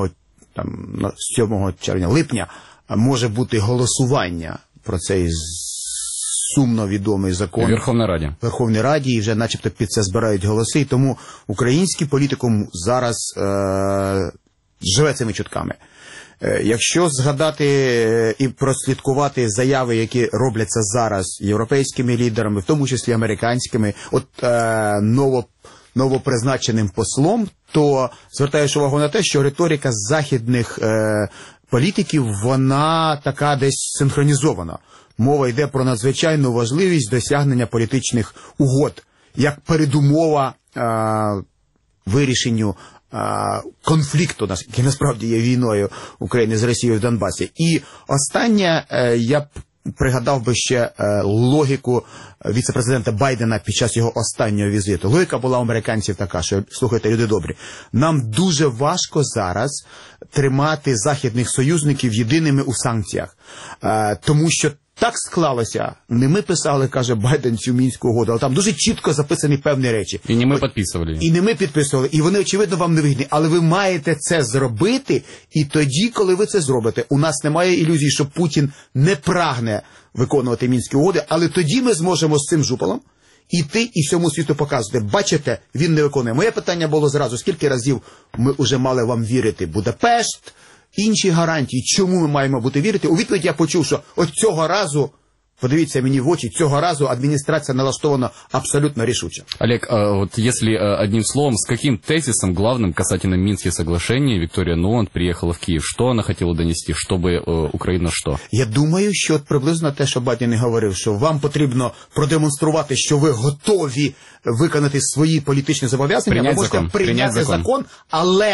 7 червня, липня може бути голосування про цей сумно відомий закон в Верховній Раді, і вже начебто під це збирають голоси. І тому український політикум зараз живе цими чутками. Якщо згадати і прослідкувати заяви, які робляться зараз європейськими лідерами, в тому числі американськими, новопризначеним послом, то звертаєш увагу на те, що риторика західних політиків, вона така десь синхронізована. Мова йде про надзвичайну важливість досягнення політичних угод, як передумова вирішенню конфлікту, який насправді є війною України з Росією в Донбасі. І останнє, я б пригадав би ще логіку віце-президента Байдена під час його останнього візиту. Логіка була у американців така, що, слухайте, люди добрі, нам дуже важко зараз тримати західних союзників єдиними у санкціях, тому що так склалося, не ми писали, каже Байден, цю Мінську угоду, але там дуже чітко записані певні речі. І не ми підписували. І не ми підписували, і вони, очевидно, вам не вигідні. Але ви маєте це зробити, і тоді, коли ви це зробите, у нас немає ілюзій, що Путін не прагне виконувати Мінські угоди, але тоді ми зможемо з цим жупалом іти і всьому світу показувати. Бачите, він не виконує. Моє питання було зразу, скільки разів ми вже мали вам вірити? Будапешт, інші гарантії, чому ми маємо бути вірити? У відповідь я почув, що от цього разу, подивіться мені в очі, цього разу адміністрація налаштована абсолютно рішуче. Олег, вот если одним словом, с каким тезисом главным касательно Минских соглашений Виктория Нуланд приехала в Киев? Что она хотела донести? Чтобы Украина что? Я думаю, що от приблизно те, що Байден і говорив, що вам потрібно продемонструвати, що ви готові виконати свої політичні зобов'язання, ви можете прийняти закон, але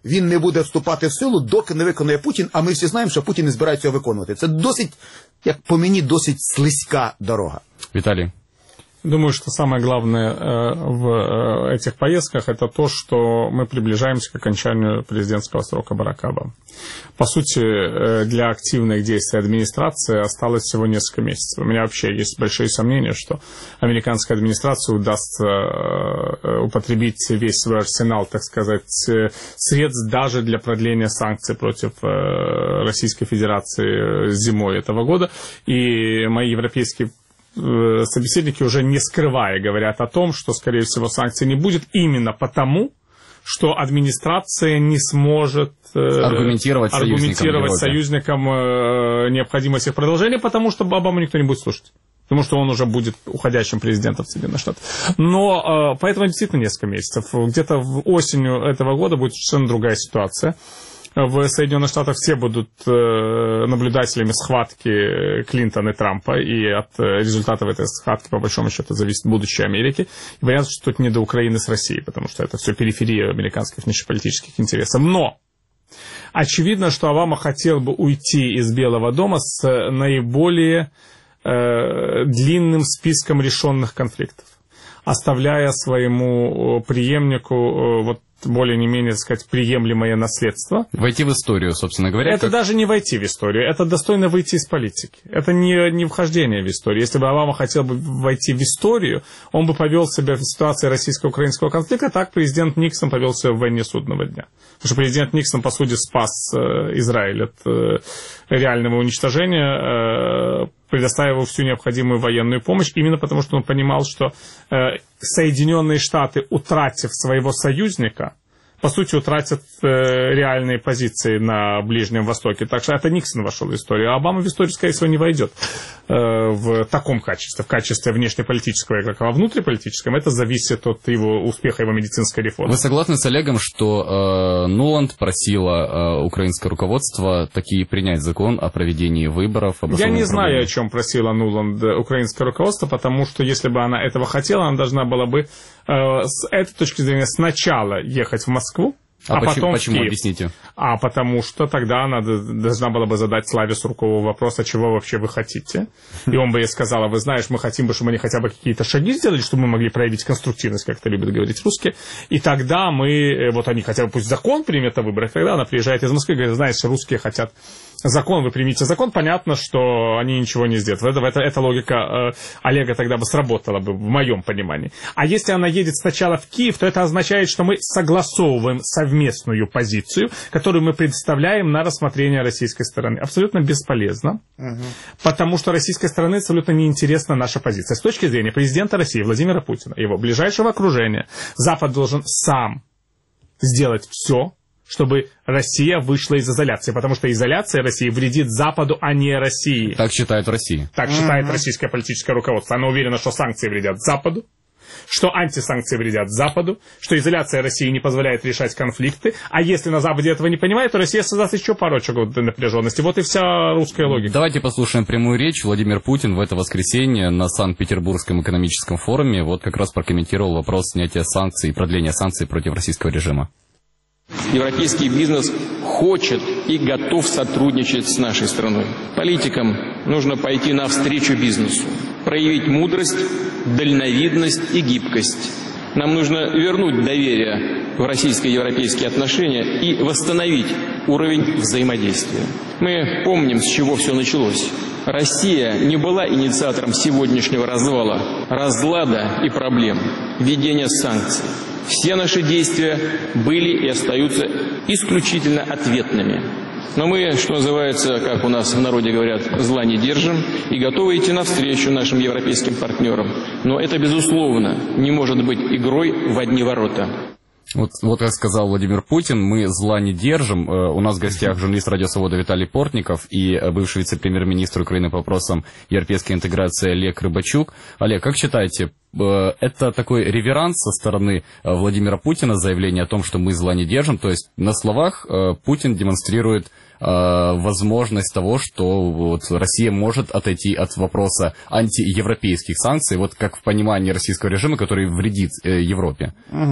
він не буде вступати в силу, доки не виконує Путін, а ми всі знаємо, що Путін не збирається його виконувати. Це досить, як по мені, досить слизька дорога. Виталий. Думаю, что самое главное в этих поездках это то, что мы приближаемся к окончанию президентского срока Барака Обамы. По сути, для активных действий администрации осталось всего несколько месяцев. У меня вообще есть большие сомнения, что американской администрации удастся употребить весь свой арсенал, так сказать, средств даже для продления санкций против Российской Федерации зимой этого года. И мои европейские собеседники, уже не скрывая, говорят о том, что, скорее всего, санкций не будет именно потому, что администрация не сможет аргументировать союзникам необходимость их продолжения, потому что Обаму никто не будет слушать. Потому что он уже будет уходящим президентом Соединенных Штатов. Но поэтому действительно несколько месяцев. Где-то осенью этого года будет совершенно другая ситуация. В Соединенных Штатах все будут наблюдателями схватки Клинтона и Трампа, и от результатов этой схватки, по большому счету, зависит будущее Америки. И понятно, что тут не до Украины с Россией, потому что это все периферия американских внешнеполитических интересов. Но очевидно, что Обама хотел бы уйти из Белого дома с наиболее длинным списком решенных конфликтов, оставляя своему преемнику вот более не менее, так сказать, приемлемое наследство. Войти в историю, собственно говоря. Это даже не войти в историю, это достойно выйти из политики. Это не вхождение в историю. Если бы Обама хотел бы войти в историю, он бы повел себя в ситуации российско-украинского конфликта, так президент Никсон повел себя в войне судного дня. Потому что президент Никсон, по сути, спас Израиль от реального уничтожения, предоставив всю необходимую военную помощь, именно потому что он понимал, что Соединенные Штаты, утратив своего союзника, по сути, утратят реальные позиции на Ближнем Востоке. Так что это Никсон вошел в историю. А Обама в историю, скорее всего, не войдет в таком качестве, в качестве внешнеполитического игрока. А внутриполитическом это зависит от его успеха, его медицинской реформы. Вы согласны с Олегом, что Нуланд просила украинское руководство таки принять закон о проведении выборов? Я не знаю, о чем просила Нуланд украинское руководство, потому что если бы она этого хотела, она должна была бы с этой точки зрения сначала ехать в Москву, а потом в Киев. Объясните? А потому что тогда она должна была бы задать Славе Суркову вопрос, а чего вообще вы хотите? И он бы ей сказал, вы знаешь, мы хотим бы, чтобы они хотя бы какие-то шаги сделали, чтобы мы могли проявить конструктивность, как это любят говорить русские. И тогда мы, вот они хотя бы пусть закон примет о выборах, тогда она приезжает из Москвы и говорит, знаешь, русские хотят закон, вы примите закон, понятно, что они ничего не сделают. Эта логика Олега тогда бы сработала бы, в моем понимании. А если она едет сначала в Киев, то это означает, что мы согласовываем совместную позицию, которую мы представляем на рассмотрение российской стороны. Абсолютно бесполезно, потому что российской стороне абсолютно неинтересна наша позиция. С точки зрения президента России Владимира Путина, его ближайшего окружения, Запад должен сам сделать все, чтобы Россия вышла из изоляции, потому что изоляция России вредит Западу, а не России. Так считает Россия. Так считает российское политическое руководство. Оно уверено, что санкции вредят Западу, что антисанкции вредят Западу, что изоляция России не позволяет решать конфликты, а если на Западе этого не понимает, то Россия создаст еще пару очагов напряженности. Вот и вся русская логика. Давайте послушаем прямую речь. Владимир Путин в это воскресенье на Санкт-Петербургском экономическом форуме вот как раз прокомментировал вопрос снятия санкций и продления санкций против российского режима. Европейский бизнес хочет и готов сотрудничать с нашей страной. Политикам нужно пойти навстречу бизнесу, проявить мудрость, дальновидность и гибкость. Нам нужно вернуть доверие в российско-европейские отношения и восстановить уровень взаимодействия. Мы помним, с чего все началось. Россия не была инициатором сегодняшнего развала, разлада и проблем, введения санкций. Все наши действия были и остаются исключительно ответными. Но мы, что называется, как у нас в народе говорят, зла не держим и готовы идти навстречу нашим европейским партнерам. Но это, безусловно, не может быть игрой в одни ворота. Вот как сказал Владимир Путин, мы зла не держим. У нас в гостях журналист Радио Свобода Виталий Портников и бывший вице-премьер-министр Украины по вопросам европейской интеграции Олег Рыбачук. Олег, как считаете, это такой реверанс со стороны Владимира Путина, заявление о том, что мы зла не держим? То есть на словах Путин демонстрирует возможность того, что вот Россия может отойти от вопроса антиевропейских санкций, вот как в понимании российского режима, который вредит Европе.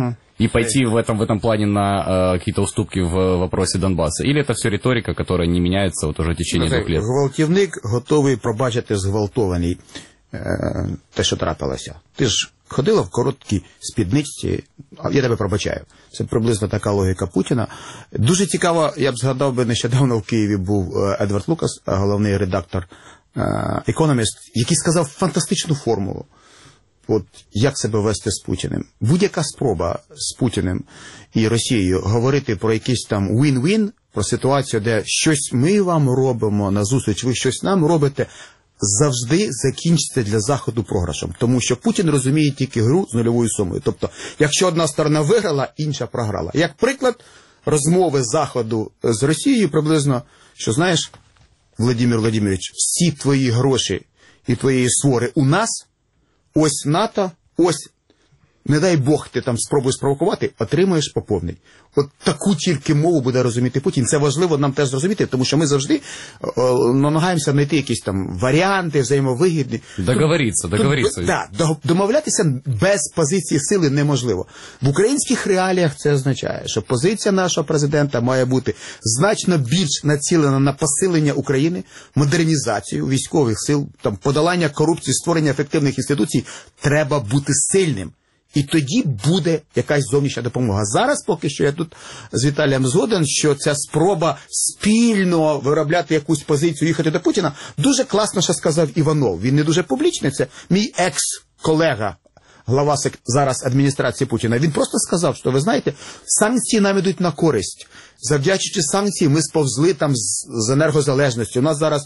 и пойти в этом плане на какие-то уступки в вопросе Донбасса? Или это все риторика, которая не меняется вот уже в течение 2 лет? Гвалтівник готовий пробачити зґвалтований те, що трапилося. Ти ж ходила в короткій спідничці, я тебе пробачаю. Це приблизно така логіка Путіна. Дуже цікаво, я б згадав би, нещодавно в Києві був Едвард Лукас, головний редактор Economist, який сказав фантастичну формулу. От як себе вести з Путіним. Будь-яка спроба з Путіним і Росією говорити про якийсь там win-win, про ситуацію, де щось ми вам робимо назустріч, ви щось нам робите, завжди закінчиться для Заходу програшем. Тому що Путін розуміє тільки гру з нульовою сумою. Тобто, якщо одна сторона виграла, інша програла. Як приклад розмови Заходу з Росією приблизно, що знаєш, Владимир Владимирович, всі твої гроші і твоєї свори у нас, ось НАТО, ось, не дай Бог, ти там спробуєш спровокувати, отримуєш по повній. От таку тільки мову буде розуміти Путін. Це важливо нам теж зрозуміти, тому що ми завжди намагаємося знайти якісь там варіанти взаємовигідні. Договоритися. Так, домовлятися без позиції сили неможливо. В українських реаліях це означає, що позиція нашого президента має бути значно більш націлена на посилення України, модернізацію військових сил, там, подолання корупції, створення ефективних інституцій. Треба бути сильним. І тоді буде якась зовнішня допомога. Зараз поки що я тут з Віталієм згоден, що ця спроба спільно виробляти якусь позицію, їхати до Путіна, дуже класно, що сказав Іванов. Він не дуже публічний, це мій екс-колега, глава зараз адміністрації Путіна. Він просто сказав, що ви знаєте, санкції нам ідуть на користь. Завдячуючи санкції ми сповзли там з енергозалежності. У нас зараз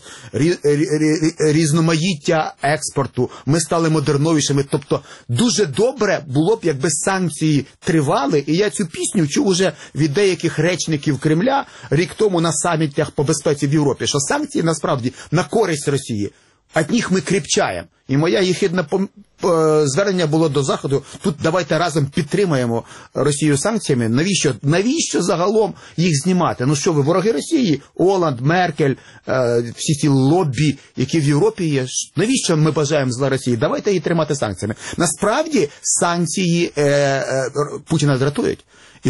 різноманіття експорту, ми стали модерновішими. Тобто дуже добре було б, якби санкції тривали. І я цю пісню чув уже від деяких речників Кремля рік тому на самітах по безпеці в Європі, що санкції насправді на користь Росії. Від них ми кріпчаємо. І моє єхидне звернення було до Заходу. Тут давайте разом підтримаємо Росію санкціями. Навіщо загалом їх знімати? Ну що ви, вороги Росії? Оланд, Меркель, всі ці лоббі, які в Європі є. Навіщо ми бажаємо зла Росії? Давайте її тримати санкціями. Насправді санкції Путіна дратують.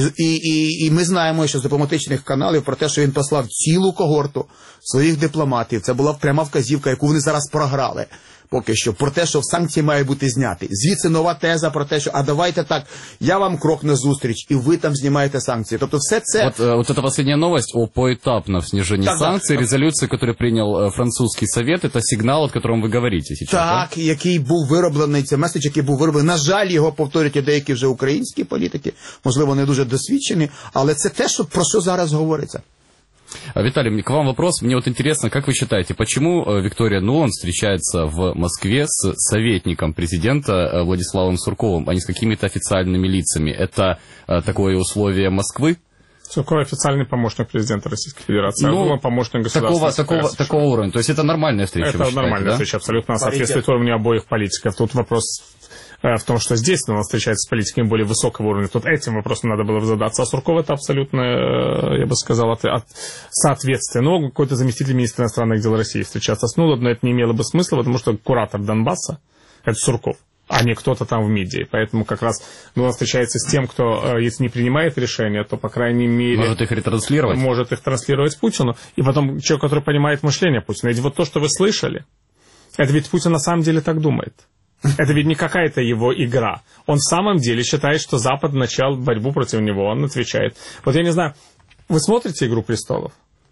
І ми знаємо, що з дипломатичних каналів про те, що він послав цілу когорту своїх дипломатів. Це була пряма вказівка, яку вони зараз програли. Поки що, про те, що санкції мають бути зняті. Звідси нова теза про те, що, а давайте так, я вам крок назустріч, і ви там знімаєте санкції. Тобто все це... Вот эта последняя новость о поэтапном снижении санкций, резолюция, которую принял французский совет, это сигнал, о котором вы говорите сейчас, так, да? Який був вироблений, це меседж, який був вироблений. На жаль, його повторюють деякі вже українські політики, можливо, не дуже досвідчені, але це те, про що зараз говориться. Виталий, к вам вопрос. Мне вот интересно, как вы считаете, почему Виктория Нуланд встречается в Москве с советником президента Владиславом Сурковым, а не с какими-то официальными лицами? Это такое условие Москвы? Сурков официальный помощник президента Российской Федерации, а помощник государства. Такого уровня. То есть это нормальная встреча? Это нормальная встреча, абсолютно соответствует уровню обоих политиков. Тут вопрос в том, что здесь он встречается с политиками более высокого уровня. Тут этим вопросом надо было задаться. А Сурков это абсолютно, я бы сказал, от соответствия. Но какой-то заместитель министра иностранных дел России встречаться с Нуланд, но это не имело бы смысла, потому что куратор Донбасса – это Сурков, а не кто-то там в МИДе. Поэтому как раз он встречается с тем, кто, если не принимает решения, то, по крайней мере... Может их ретранслировать. Может их транслировать Путину. И потом человек, который понимает мышление Путина. Ведь вот то, что вы слышали, это ведь Путин на самом деле так думает. Это ведь не какая-то его игра. Он в самом деле считает, что Запад начал борьбу против него. Он отвечает. Вот я не знаю, вы смотрите «Игру престолов»?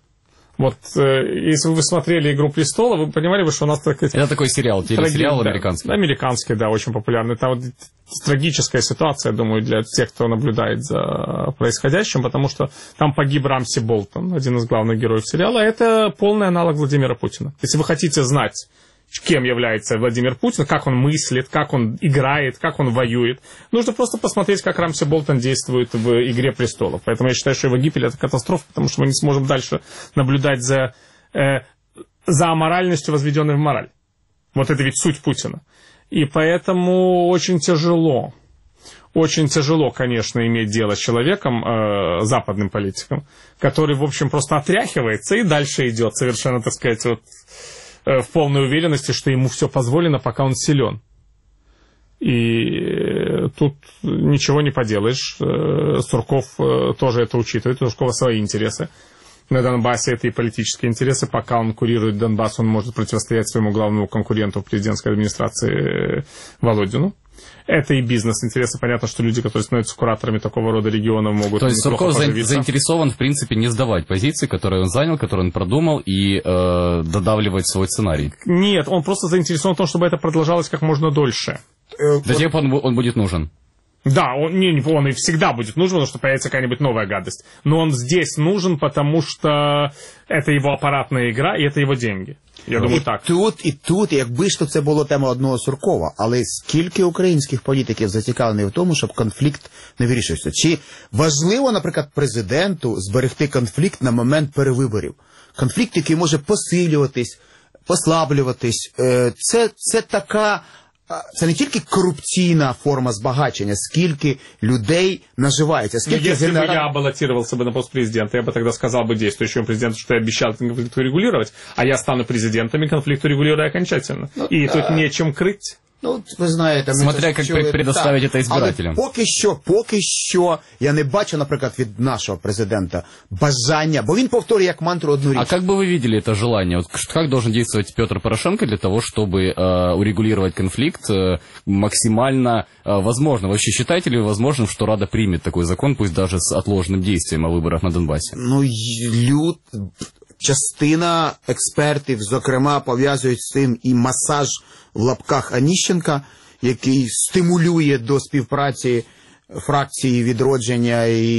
Вот, если вы смотрели «Игру престолов», вы понимали бы, что у нас... Это такой сериал, телесериал американский. Да, американский, да, очень популярный. Там вот трагическая ситуация, я думаю, для тех, кто наблюдает за происходящим, потому что там погиб Рамси Болтон, один из главных героев сериала. Это полный аналог Владимира Путина. Если вы хотите знать, кем является Владимир Путин, как он мыслит, как он играет, как он воюет. Нужно просто посмотреть, как Рамси Болтон действует в «Игре престолов». Поэтому я считаю, что его гибель – это катастрофа, потому что мы не сможем дальше наблюдать за аморальностью, возведенной в мораль. Вот это ведь суть Путина. И поэтому очень тяжело, конечно, иметь дело с человеком, западным политиком, который, в общем, просто отряхивается и дальше идет совершенно, так сказать, вот... в полной уверенности, что ему все позволено, пока он силен. И тут ничего не поделаешь. Сурков тоже это учитывает, у Суркова свои интересы. На Донбассе это и политические интересы. Пока он курирует Донбасс, он может противостоять своему главному конкуренту в президентской администрации Володину. Это и бизнес-интересы. Понятно, что люди, которые становятся кураторами такого рода регионов, могут... То есть Сурков заинтересован, в принципе, не сдавать позиции, которые он занял, которые он продумал, и додавливать свой сценарий? Нет, он просто заинтересован в том, чтобы это продолжалось как можно дольше. До тех пор он будет нужен. Да, он и всегда будет нужен, потому что появится какая-нибудь новая гадость. Но он здесь нужен, потому что это его апаратная игра, и это его деньги. Я думаю, так. І тут, якби ж то це було тема одного Суркова, але скільки українських політиків зацікавлені в тому, щоб конфлікт не вирішився? Чи важливо, наприклад, президенту зберегти конфлікт на момент перевиборів? Конфлікт, який може посилюватись, послаблюватись, це така... Це не тільки коррупційна форма збагачення, скільки людей наживається. Скільки Если бы я баллотировался бы на пост президента, я бы тогда сказал бы действующему президенту, что я обещал конфликт урегулировать, а я стану президентом и конфликт урегулирую окончательно. И тут нечем крыть. Ну, ви знаєте, смотря як предоставити це избирателям. Але поки що я не бачу, наприклад, від нашого президента бажання, бо він повторює як мантру одну річ. А как бы вы видели это желание? Вот как должен действовать Петр Порошенко для того, чтобы урегулировать конфликт максимально возможно? Вообще считаете ли вы возможным, что Рада примет такой закон, пусть даже с отложенным действием о выборах на Донбассе? Ну, частина експертів, зокрема, пов'язують з цим і масаж в лапках Аніщенка, який стимулює до співпраці фракції «Відродження»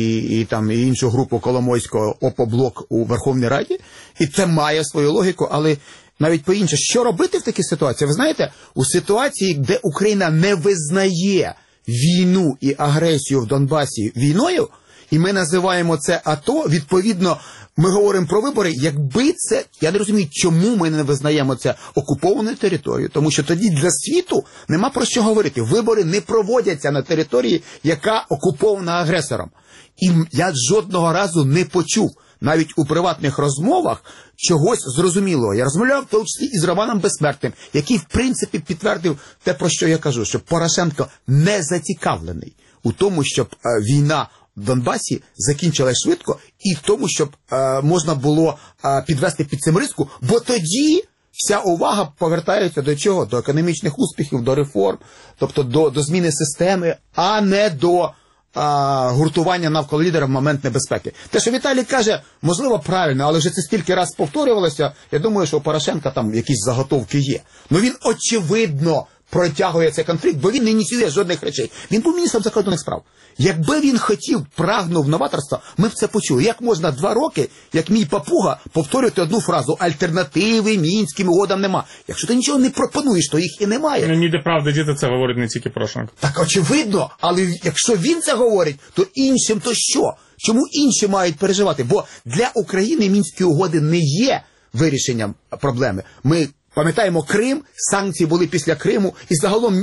і іншу групу Коломойського «Опоблок» у Верховній Раді. І це має свою логіку, але навіть по-інше. Що робити в такій ситуації? Ви знаєте, у ситуації, де Україна не визнає війну і агресію в Донбасі війною, і ми називаємо це АТО, відповідно, ми говоримо про вибори, якби це... Я не розумію, чому ми не визнаємо це окупованою територією, тому що тоді для світу нема про що говорити. Вибори не проводяться на території, яка окупована агресором. І я жодного разу не почув, навіть у приватних розмовах, чогось зрозумілого. Я розмовляв в тому числі із Романом Безсмертним, який, в принципі, підтвердив те, про що я кажу, що Порошенко не зацікавлений у тому, щоб війна в Донбасі закінчилась швидко, і в тому, щоб можна було підвести під цим риску, бо тоді вся увага повертається до чого? До економічних успіхів, до реформ, тобто до зміни системи, а не до гуртування навколо лідера в момент небезпеки. Те, що Віталій каже, можливо, правильно, але вже це стільки раз повторювалося, я думаю, що у Порошенка там якісь заготовки є. Ну він очевидно протягує цей конфлікт, бо він не ініціює жодних речей. Він був міністром закордонних справ. Якби він хотів, прагнув новаторства, ми б це почули. Як можна 2 роки, як мій папуга, повторювати одну фразу: альтернативи Мінським угодам нема. Якщо ти нічого не пропонуєш, то їх і немає. Ну, ніде правда, діти це говорить не тільки Порошенко. Так очевидно, але якщо він це говорить, то іншим то що? Чому інші мають переживати? Бо для України Мінські угоди не є вирішенням проблеми. Ми пам'ятаємо Крим, санкції були після Криму, і загалом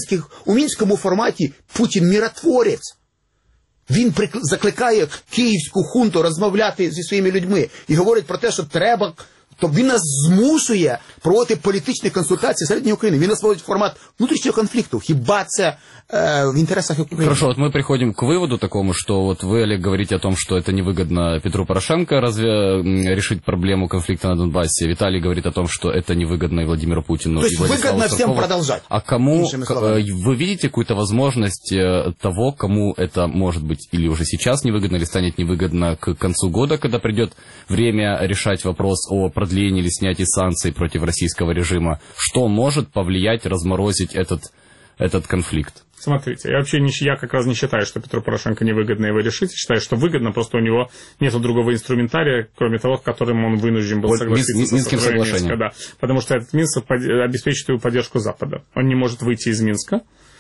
у мінському форматі Путін миротворець. Він закликає київську хунту розмовляти зі своїми людьми і говорить про те, що треба... Тобто він нас змушує проводити політичні консультації середньої України. Він нас вводить в формат внутрішнього конфликту. Хіба це в интересах Украины? Хорошо, вот мы приходим к выводу такому, что вот вы, Олег, говорите о том, что это невыгодно Петру Порошенко решить проблему конфликта на Донбассе. Виталий говорит о том, что это невыгодно и Владимиру Путину. То есть выгодно всем продолжать. А кому, вы видите какую-то возможность того, кому это может быть или уже сейчас невыгодно, или станет невыгодно к концу года, когда придет время решать вопрос о продлении или снятии санкций против российского режима? Что может повлиять, разморозить этот конфликт? Смотрите, я как раз не считаю, что Петру Порошенко невыгодно его решить. Я считаю, что выгодно, просто у него нет другого инструментария, кроме того, которым он вынужден был согласиться с Минским соглашением. Да, потому что этот Минск обеспечит его поддержку Запада. Он не может выйти из Минска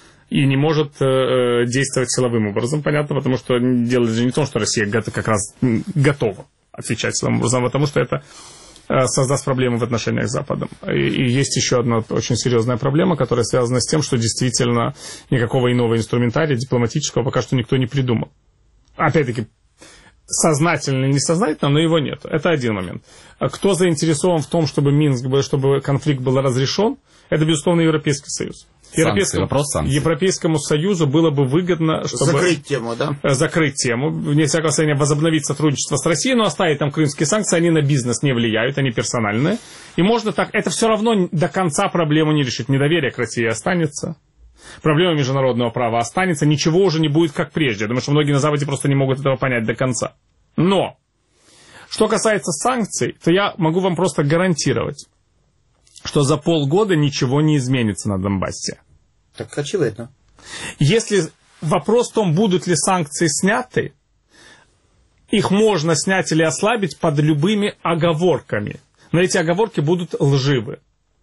и не может действовать силовым образом, понятно, потому что дело же не в том, что Россия как раз готова отвечать силовым образом, а потому что это создаст проблемы в отношениях с Западом. И есть еще одна очень серьезная проблема, которая связана с тем, что действительно никакого иного инструментария дипломатического пока что никто не придумал. Опять-таки, сознательно или несознательно, но его нет. Это один момент. Кто заинтересован в том, чтобы чтобы конфликт был разрешен, это, безусловно, Европейский Союз. Европейскому Союзу было бы выгодно, чтобы... Закрыть тему, да? Закрыть тему. Вне всякого сомнения, возобновить сотрудничество с Россией, но оставить там крымские санкции, они на бизнес не влияют, они персональные. И можно так... Это все равно до конца проблему не решит. Недоверие к России останется. Проблема международного права останется. Ничего уже не будет как прежде. Я думаю, что многие на Западе просто не могут этого понять до конца. Но, что касается санкций, то я могу вам просто гарантировать, что за полгода ничего не изменится на Донбассе. Так очевидно. Если вопрос в том, будут ли санкции сняты, их можно снять или ослабить под любыми оговорками. Но эти оговорки будут лживы.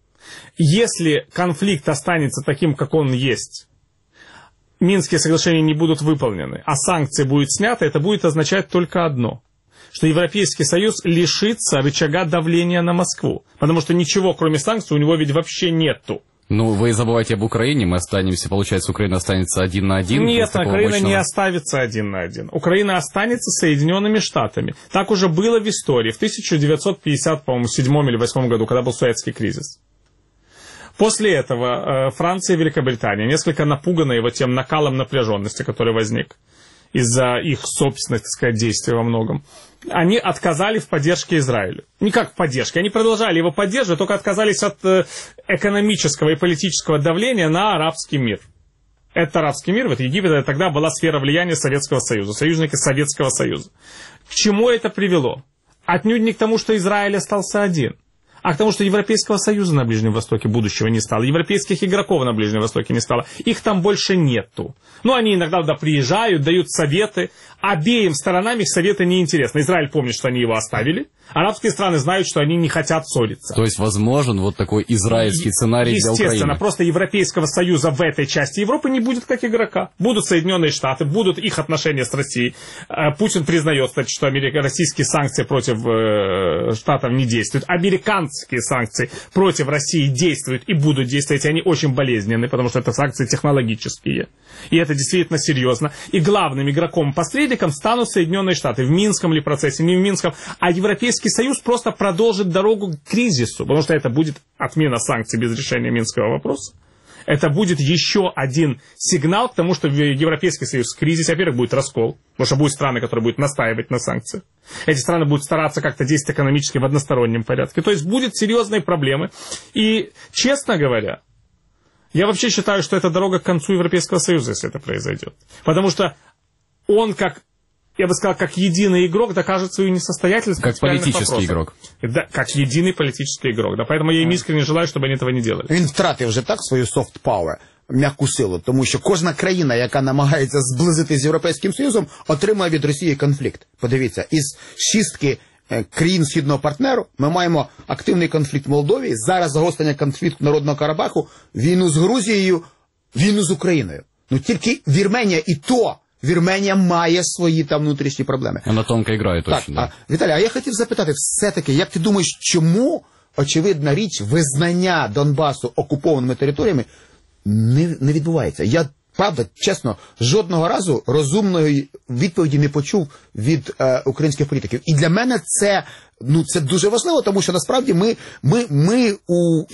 Если конфликт останется таким, как он есть, Минские соглашения не будут выполнены, а санкции будут сняты, это будет означать только одно. Что Европейский Союз лишится рычага давления на Москву. Потому что ничего, кроме санкций, у него ведь вообще нету. Ну, вы забываете об Украине, мы останемся, получается, Украина останется 1 на 1. Нет, Украина не оставится 1 на 1. Украина останется Соединенными Штатами. Так уже было в истории, в 1957 или 1958 году, когда был Суэцкий кризис. После этого Франция и Великобритания, несколько напуганные вот тем накалом напряженности, который возник из-за их собственных, так сказать, действий во многом, они отказали в поддержке Израиля. Не как в поддержке, они продолжали его поддерживать, только отказались от экономического и политического давления на арабский мир. Это арабский мир, вот Египет, это тогда была сфера влияния Советского Союза, союзники Советского Союза. К чему это привело? Отнюдь не к тому, что Израиль остался один, а к тому, что Европейского Союза на Ближнем Востоке будущего не стало, европейских игроков на Ближнем Востоке не стало, их там больше нету. Ну, они иногда туда приезжают, дают советы, обеим сторонам их советы неинтересны. Израиль помнит, что они его оставили, арабские страны знают, что они не хотят ссориться. То есть возможен вот такой израильский сценарий для Украины? Естественно, просто Европейского Союза в этой части Европы не будет как игрока. Будут Соединенные Штаты, будут их отношения с Россией. Путин признает, кстати, что российские санкции против Штатов не действуют. Американские санкции против России действуют и будут действовать. И они очень болезненны, потому что это санкции технологические. И это действительно серьезно. И главным игроком-посредником станут Соединенные Штаты. В Минском ли процессе, не в Минском. А Европейский Союз просто продолжит дорогу к кризису. Потому что это будет отмена санкций без решения Минского вопроса. Это будет еще один сигнал к тому, что Европейский Союз в кризисе, во-первых, будет раскол. Потому что будут страны, которые будут настаивать на санкциях. Эти страны будут стараться как-то действовать экономически в одностороннем порядке. То есть будут серьезные проблемы. И, честно говоря, я вообще считаю, что это дорога к концу Европейского Союза, если это произойдет. Потому что он, как, я бы сказал, как единый игрок докажет свою несостоятельность. Как политический игрок. Да, как единый политический игрок. Да, поэтому я им искренне желаю, чтобы они этого не делали. Він втратив вже так свою soft power, м'яку силу, тому що кожна країна, яка намагається зблизити з Європейським Союзом, отримує від Росії конфлікт. Подивіться, із 6 країн Східного партнеру ми маємо активний конфлікт в Молдові, зараз загострення конфлікту Народного Карабаху, війну з Грузією, війну з Україною. Ну тільки Вірменія і то, Вірменія має свої там внутрішні проблеми. Вона тонко грає точно. Так, Віталій, а я хотів запитати, все-таки, як ти думаєш, чому, очевидна річ, визнання Донбасу окупованими територіями не відбувається? Я, правда, чесно, жодного разу розумної відповіді не почув від українських політиків. І для мене це, це дуже важливо, тому що насправді ми у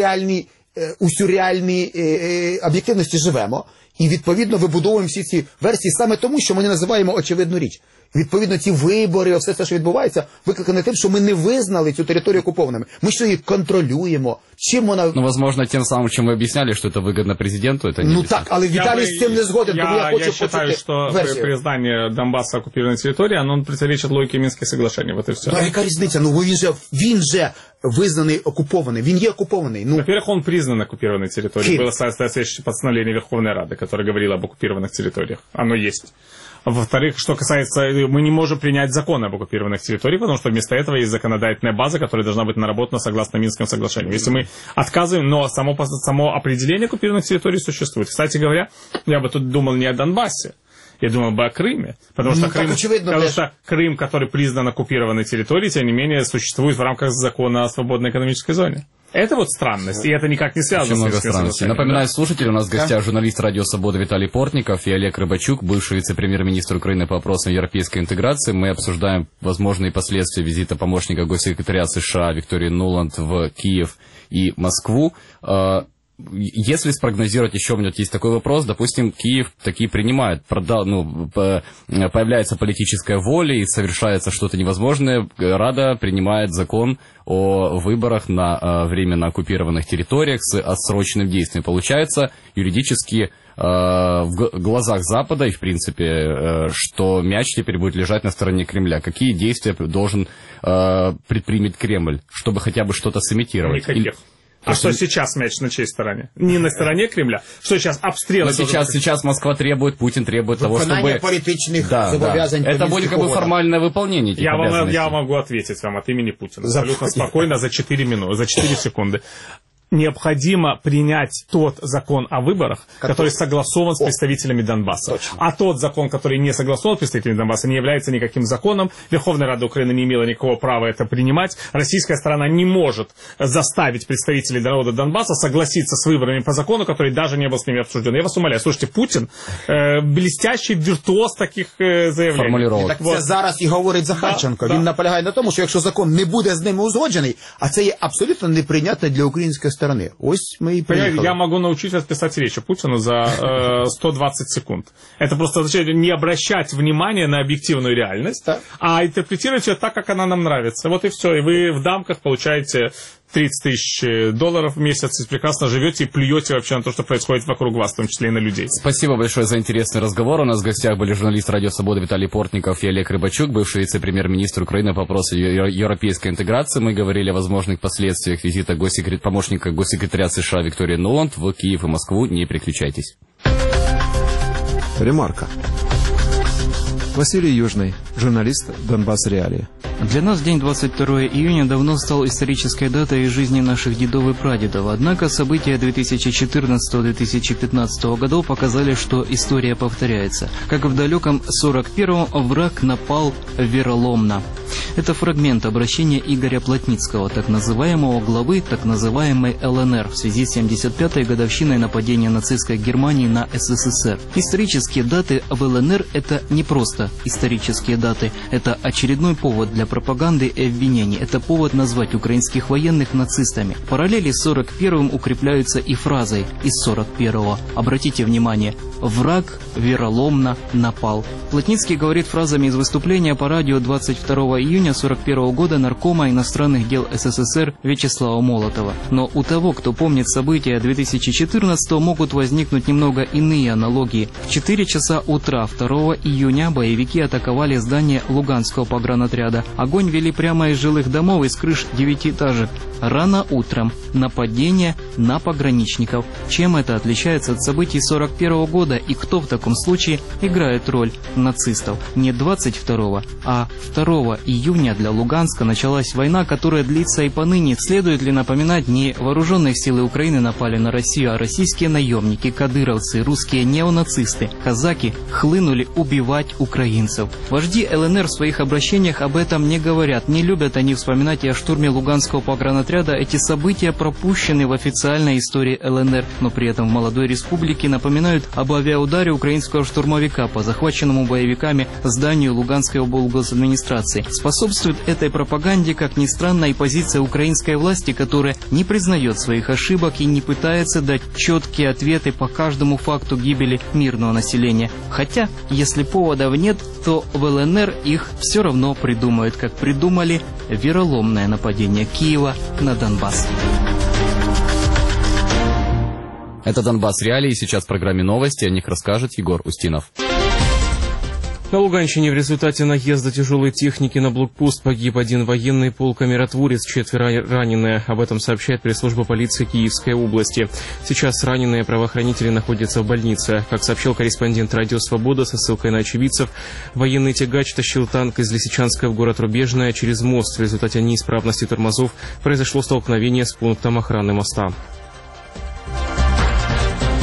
сюрреальній об'єктивності живемо. І, відповідно, вибудовуємо всі ці версії саме тому, що ми не називаємо очевидну річ. Відповідно, ці вибори, все це, що відбувається, викликане тим, що ми не визнали цю територію окупованими. Ми що її контролюємо. Чим вона... Ну, возможно, тем самым, чем вы объясняли, что это выгодно президенту, это не... Ну так, але Віталій з цим не згоден, тому я хочу почути версию. Я считаю, что признание Донбасса оккупированной территории, оно противоречит логике Минских соглашений, вот и все. Ну, а яка різниця? Ну, він же визнаний окупований, він є окупований. Ну... Во-первых, он признан оккупированной территорией. Было соответствующее постановление Верховной Рады, которое говорило об оккупированных территориях. Оно есть. Во-вторых, что касается, мы не можем принять закон об оккупированных территориях, потому что вместо этого есть законодательная база, которая должна быть наработана согласно Минскому соглашению. Если мы отказываем, но само определение оккупированных территорий существует. Кстати говоря, я бы тут думал не о Донбассе, я думал бы о Крыме, потому что, Крым, который признан оккупированной территорией, тем не менее, существует в рамках закона о свободной экономической зоне. Это вот странность, и это никак не связано с Минским соглашением. Напоминаю слушателям, у нас в гостях журналист Радио Свобода Виталий Портников и Олег Рыбачук, бывший вице-премьер-министр Украины по вопросам европейской интеграции. Мы обсуждаем возможные последствия визита помощника госсекретаря США Виктории Нуланд в Киев и Москву. если спрогнозировать, еще у меня есть такой вопрос, допустим, Киев такие принимает, появляется политическая воля и совершается что-то невозможное, Рада принимает закон о выборах на временно оккупированных территориях с отсроченным действием. Получается, юридически в глазах Запада и, в принципе, что мяч теперь будет лежать на стороне Кремля. Какие действия должен предпринять Кремль, чтобы хотя бы что-то сымитировать? Никаких. А что сейчас мяч на чьей стороне? Не на стороне Кремля? Что сейчас обстрелы? Сейчас Москва требует, Путин требует того, чтобы... политических зобовязаний. Это будет как бы формальное выполнение этих обязанностей. Я могу ответить вам от имени Путина. Абсолютно спокойно за 4 секунды. Необходимо принять тот закон о выборах, который согласован с представителями Донбасса. Точно. А тот закон, который не согласован с представителями Донбасса, не является никаким законом. Верховная Рада Украины не имела никакого права это принимать. Российская сторона не может заставить представителей народа Донбасса согласиться с выборами по закону, который даже не был с ними обсужден. Я вас умоляю, слушайте, Путин блестящий віртуоз таких заявлень. Так це зараз і говорить Захарченко. Він наполягає на тому, що якщо закон не буде з ними узгоджений, а це є абсолютно неприйнятне для української стороны. Ось мы и приехали. Я могу научить вас писать речи Путину за 120 секунд. Это просто означает не обращать внимания на объективную реальность, а интерпретировать ее так, как она нам нравится. Вот и все. И вы в дамках получаете $30 тысяч в месяц, и прекрасно живете и плюете вообще на то, что происходит вокруг вас, в том числе и на людей. Спасибо большое за интересный разговор. У нас в гостях были журналист «Радио Свобода» Виталий Портников и Олег Рыбачук, бывший вице-премьер-министр Украины по вопросу европейской интеграции. Мы говорили о возможных последствиях визита помощника госсекретаря США Виктории Нуланд в Киев и Москву. Не переключайтесь. Ремарка. Василий Южный, журналист «Донбасс Реалии». Для нас день 22 июня давно стал исторической датой из жизни наших дедов и прадедов. Однако события 2014-2015 годов показали, что история повторяется. Как в далеком 41-м враг напал вероломно. Это фрагмент обращения Игоря Плотницкого, так называемого главы так называемой ЛНР в связи с 75-й годовщиной нападения нацистской Германии на СССР. Исторические даты в ЛНР – это не просто исторические даты, это очередной повод для пропаганды и обвинений. Это повод назвать украинских военных нацистами. Параллели с 41-м укрепляются и фразой из 41-го. Обратите внимание, враг вероломно напал. Плотницкий говорит фразами из выступления по радио 22 июня 41 года наркома иностранных дел СССР Вячеслава Молотова. Но у того, кто помнит события 2014, могут возникнуть немного иные аналогии. В 4 часа утра 2 июня боевики атаковали здание Луганского погранотряда. Огонь вели прямо из жилых домов, из крыш 9-этажек. Рано утром нападение на пограничников. Чем это отличается от событий 41 года и кто в таком случае играет роль нацистов? Не 22, а 2 июня для Луганска началась война, которая длится и поныне. Следует ли напоминать, не вооруженные силы Украины напали на Россию, а российские наемники, кадыровцы, русские неонацисты, казаки хлынули убивать украинцев. Вожди ЛНР в своих обращениях об этом не говорят. Не любят они вспоминать и о штурме Луганского погранотряда. Эти события пропущены в официальной истории ЛНР, но при этом в молодой республике напоминают об авиаударе украинского штурмовика по захваченному боевиками зданию Луганской облгосадминистрации. Способствует этой пропаганде, как ни странно, и позиция украинской власти, которая не признает своих ошибок и не пытается дать четкие ответы по каждому факту гибели мирного населения. Хотя, если поводов нет, то в ЛНР их все равно придумают, как придумали вероломное нападение Киева на Донбасс. Это «Донбасс Реалии». Сейчас в программе новости. О них расскажет Егор Устинов. На Луганщине в результате наезда тяжелой техники на блокпост погиб один военный полк-миротворец, 4 раненые. Об этом сообщает пресс-служба полиции Киевской области. Сейчас раненые правоохранители находятся в больнице. Как сообщил корреспондент «Радио Свобода» со ссылкой на очевидцев, военный тягач тащил танк из Лисичанска в город Рубежное через мост. В результате неисправности тормозов произошло столкновение с пунктом охраны моста.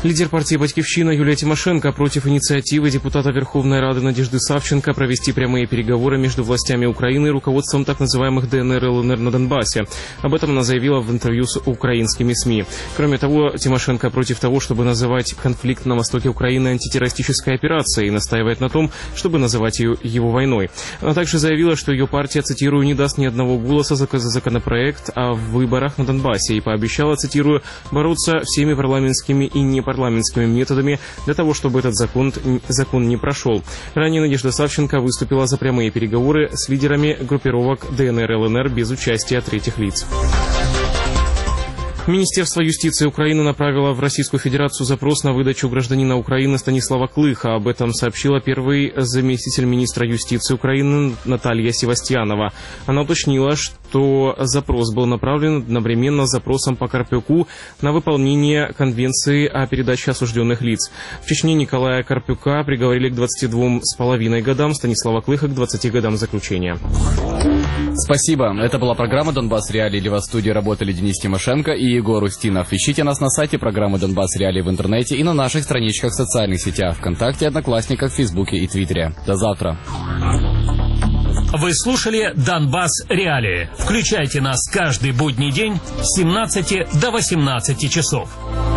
Лидер партии «Батькивщина» Юлия Тимошенко против инициативы депутата Верховной Рады Надежды Савченко провести прямые переговоры между властями Украины и руководством так называемых ДНР и ЛНР на Донбассе. Об этом она заявила в интервью с украинскими СМИ. Кроме того, Тимошенко против того, чтобы называть конфликт на востоке Украины антитеррористической операцией, и настаивает на том, чтобы называть ее его войной. Она также заявила, что ее партия, цитирую, «не даст ни одного голоса за законопроект о выборах на Донбассе» и пообещала, цитирую, «бороться всеми парламентскими и непарламентскими методами для того, чтобы этот закон не прошел». Ранее Надежда Савченко выступила за прямые переговоры с лидерами группировок ДНР и ЛНР без участия третьих лиц. Министерство юстиции Украины направило в Российскую Федерацию запрос на выдачу гражданина Украины Станислава Клыха. Об этом сообщила первый заместитель министра юстиции Украины Наталья Севастьянова. Она уточнила, что запрос был направлен одновременно с запросом по Карпюку на выполнение Конвенции о передаче осужденных лиц. В Чечне Николая Карпюка приговорили к 22,5 годам, Станислава Клыха к 20 годам заключения. Спасибо. Это была программа «Донбасс Реалии». Для вас в студии работали Денис Тимошенко и Егор Устинов. Ищите нас на сайте программы «Донбасс Реалии» в интернете и на наших страничках в социальных сетях ВКонтакте, Одноклассниках, Фейсбуке и Твиттере. До завтра. Вы слушали «Донбасс Реалии». Включайте нас каждый будний день с 17 до 18 часов.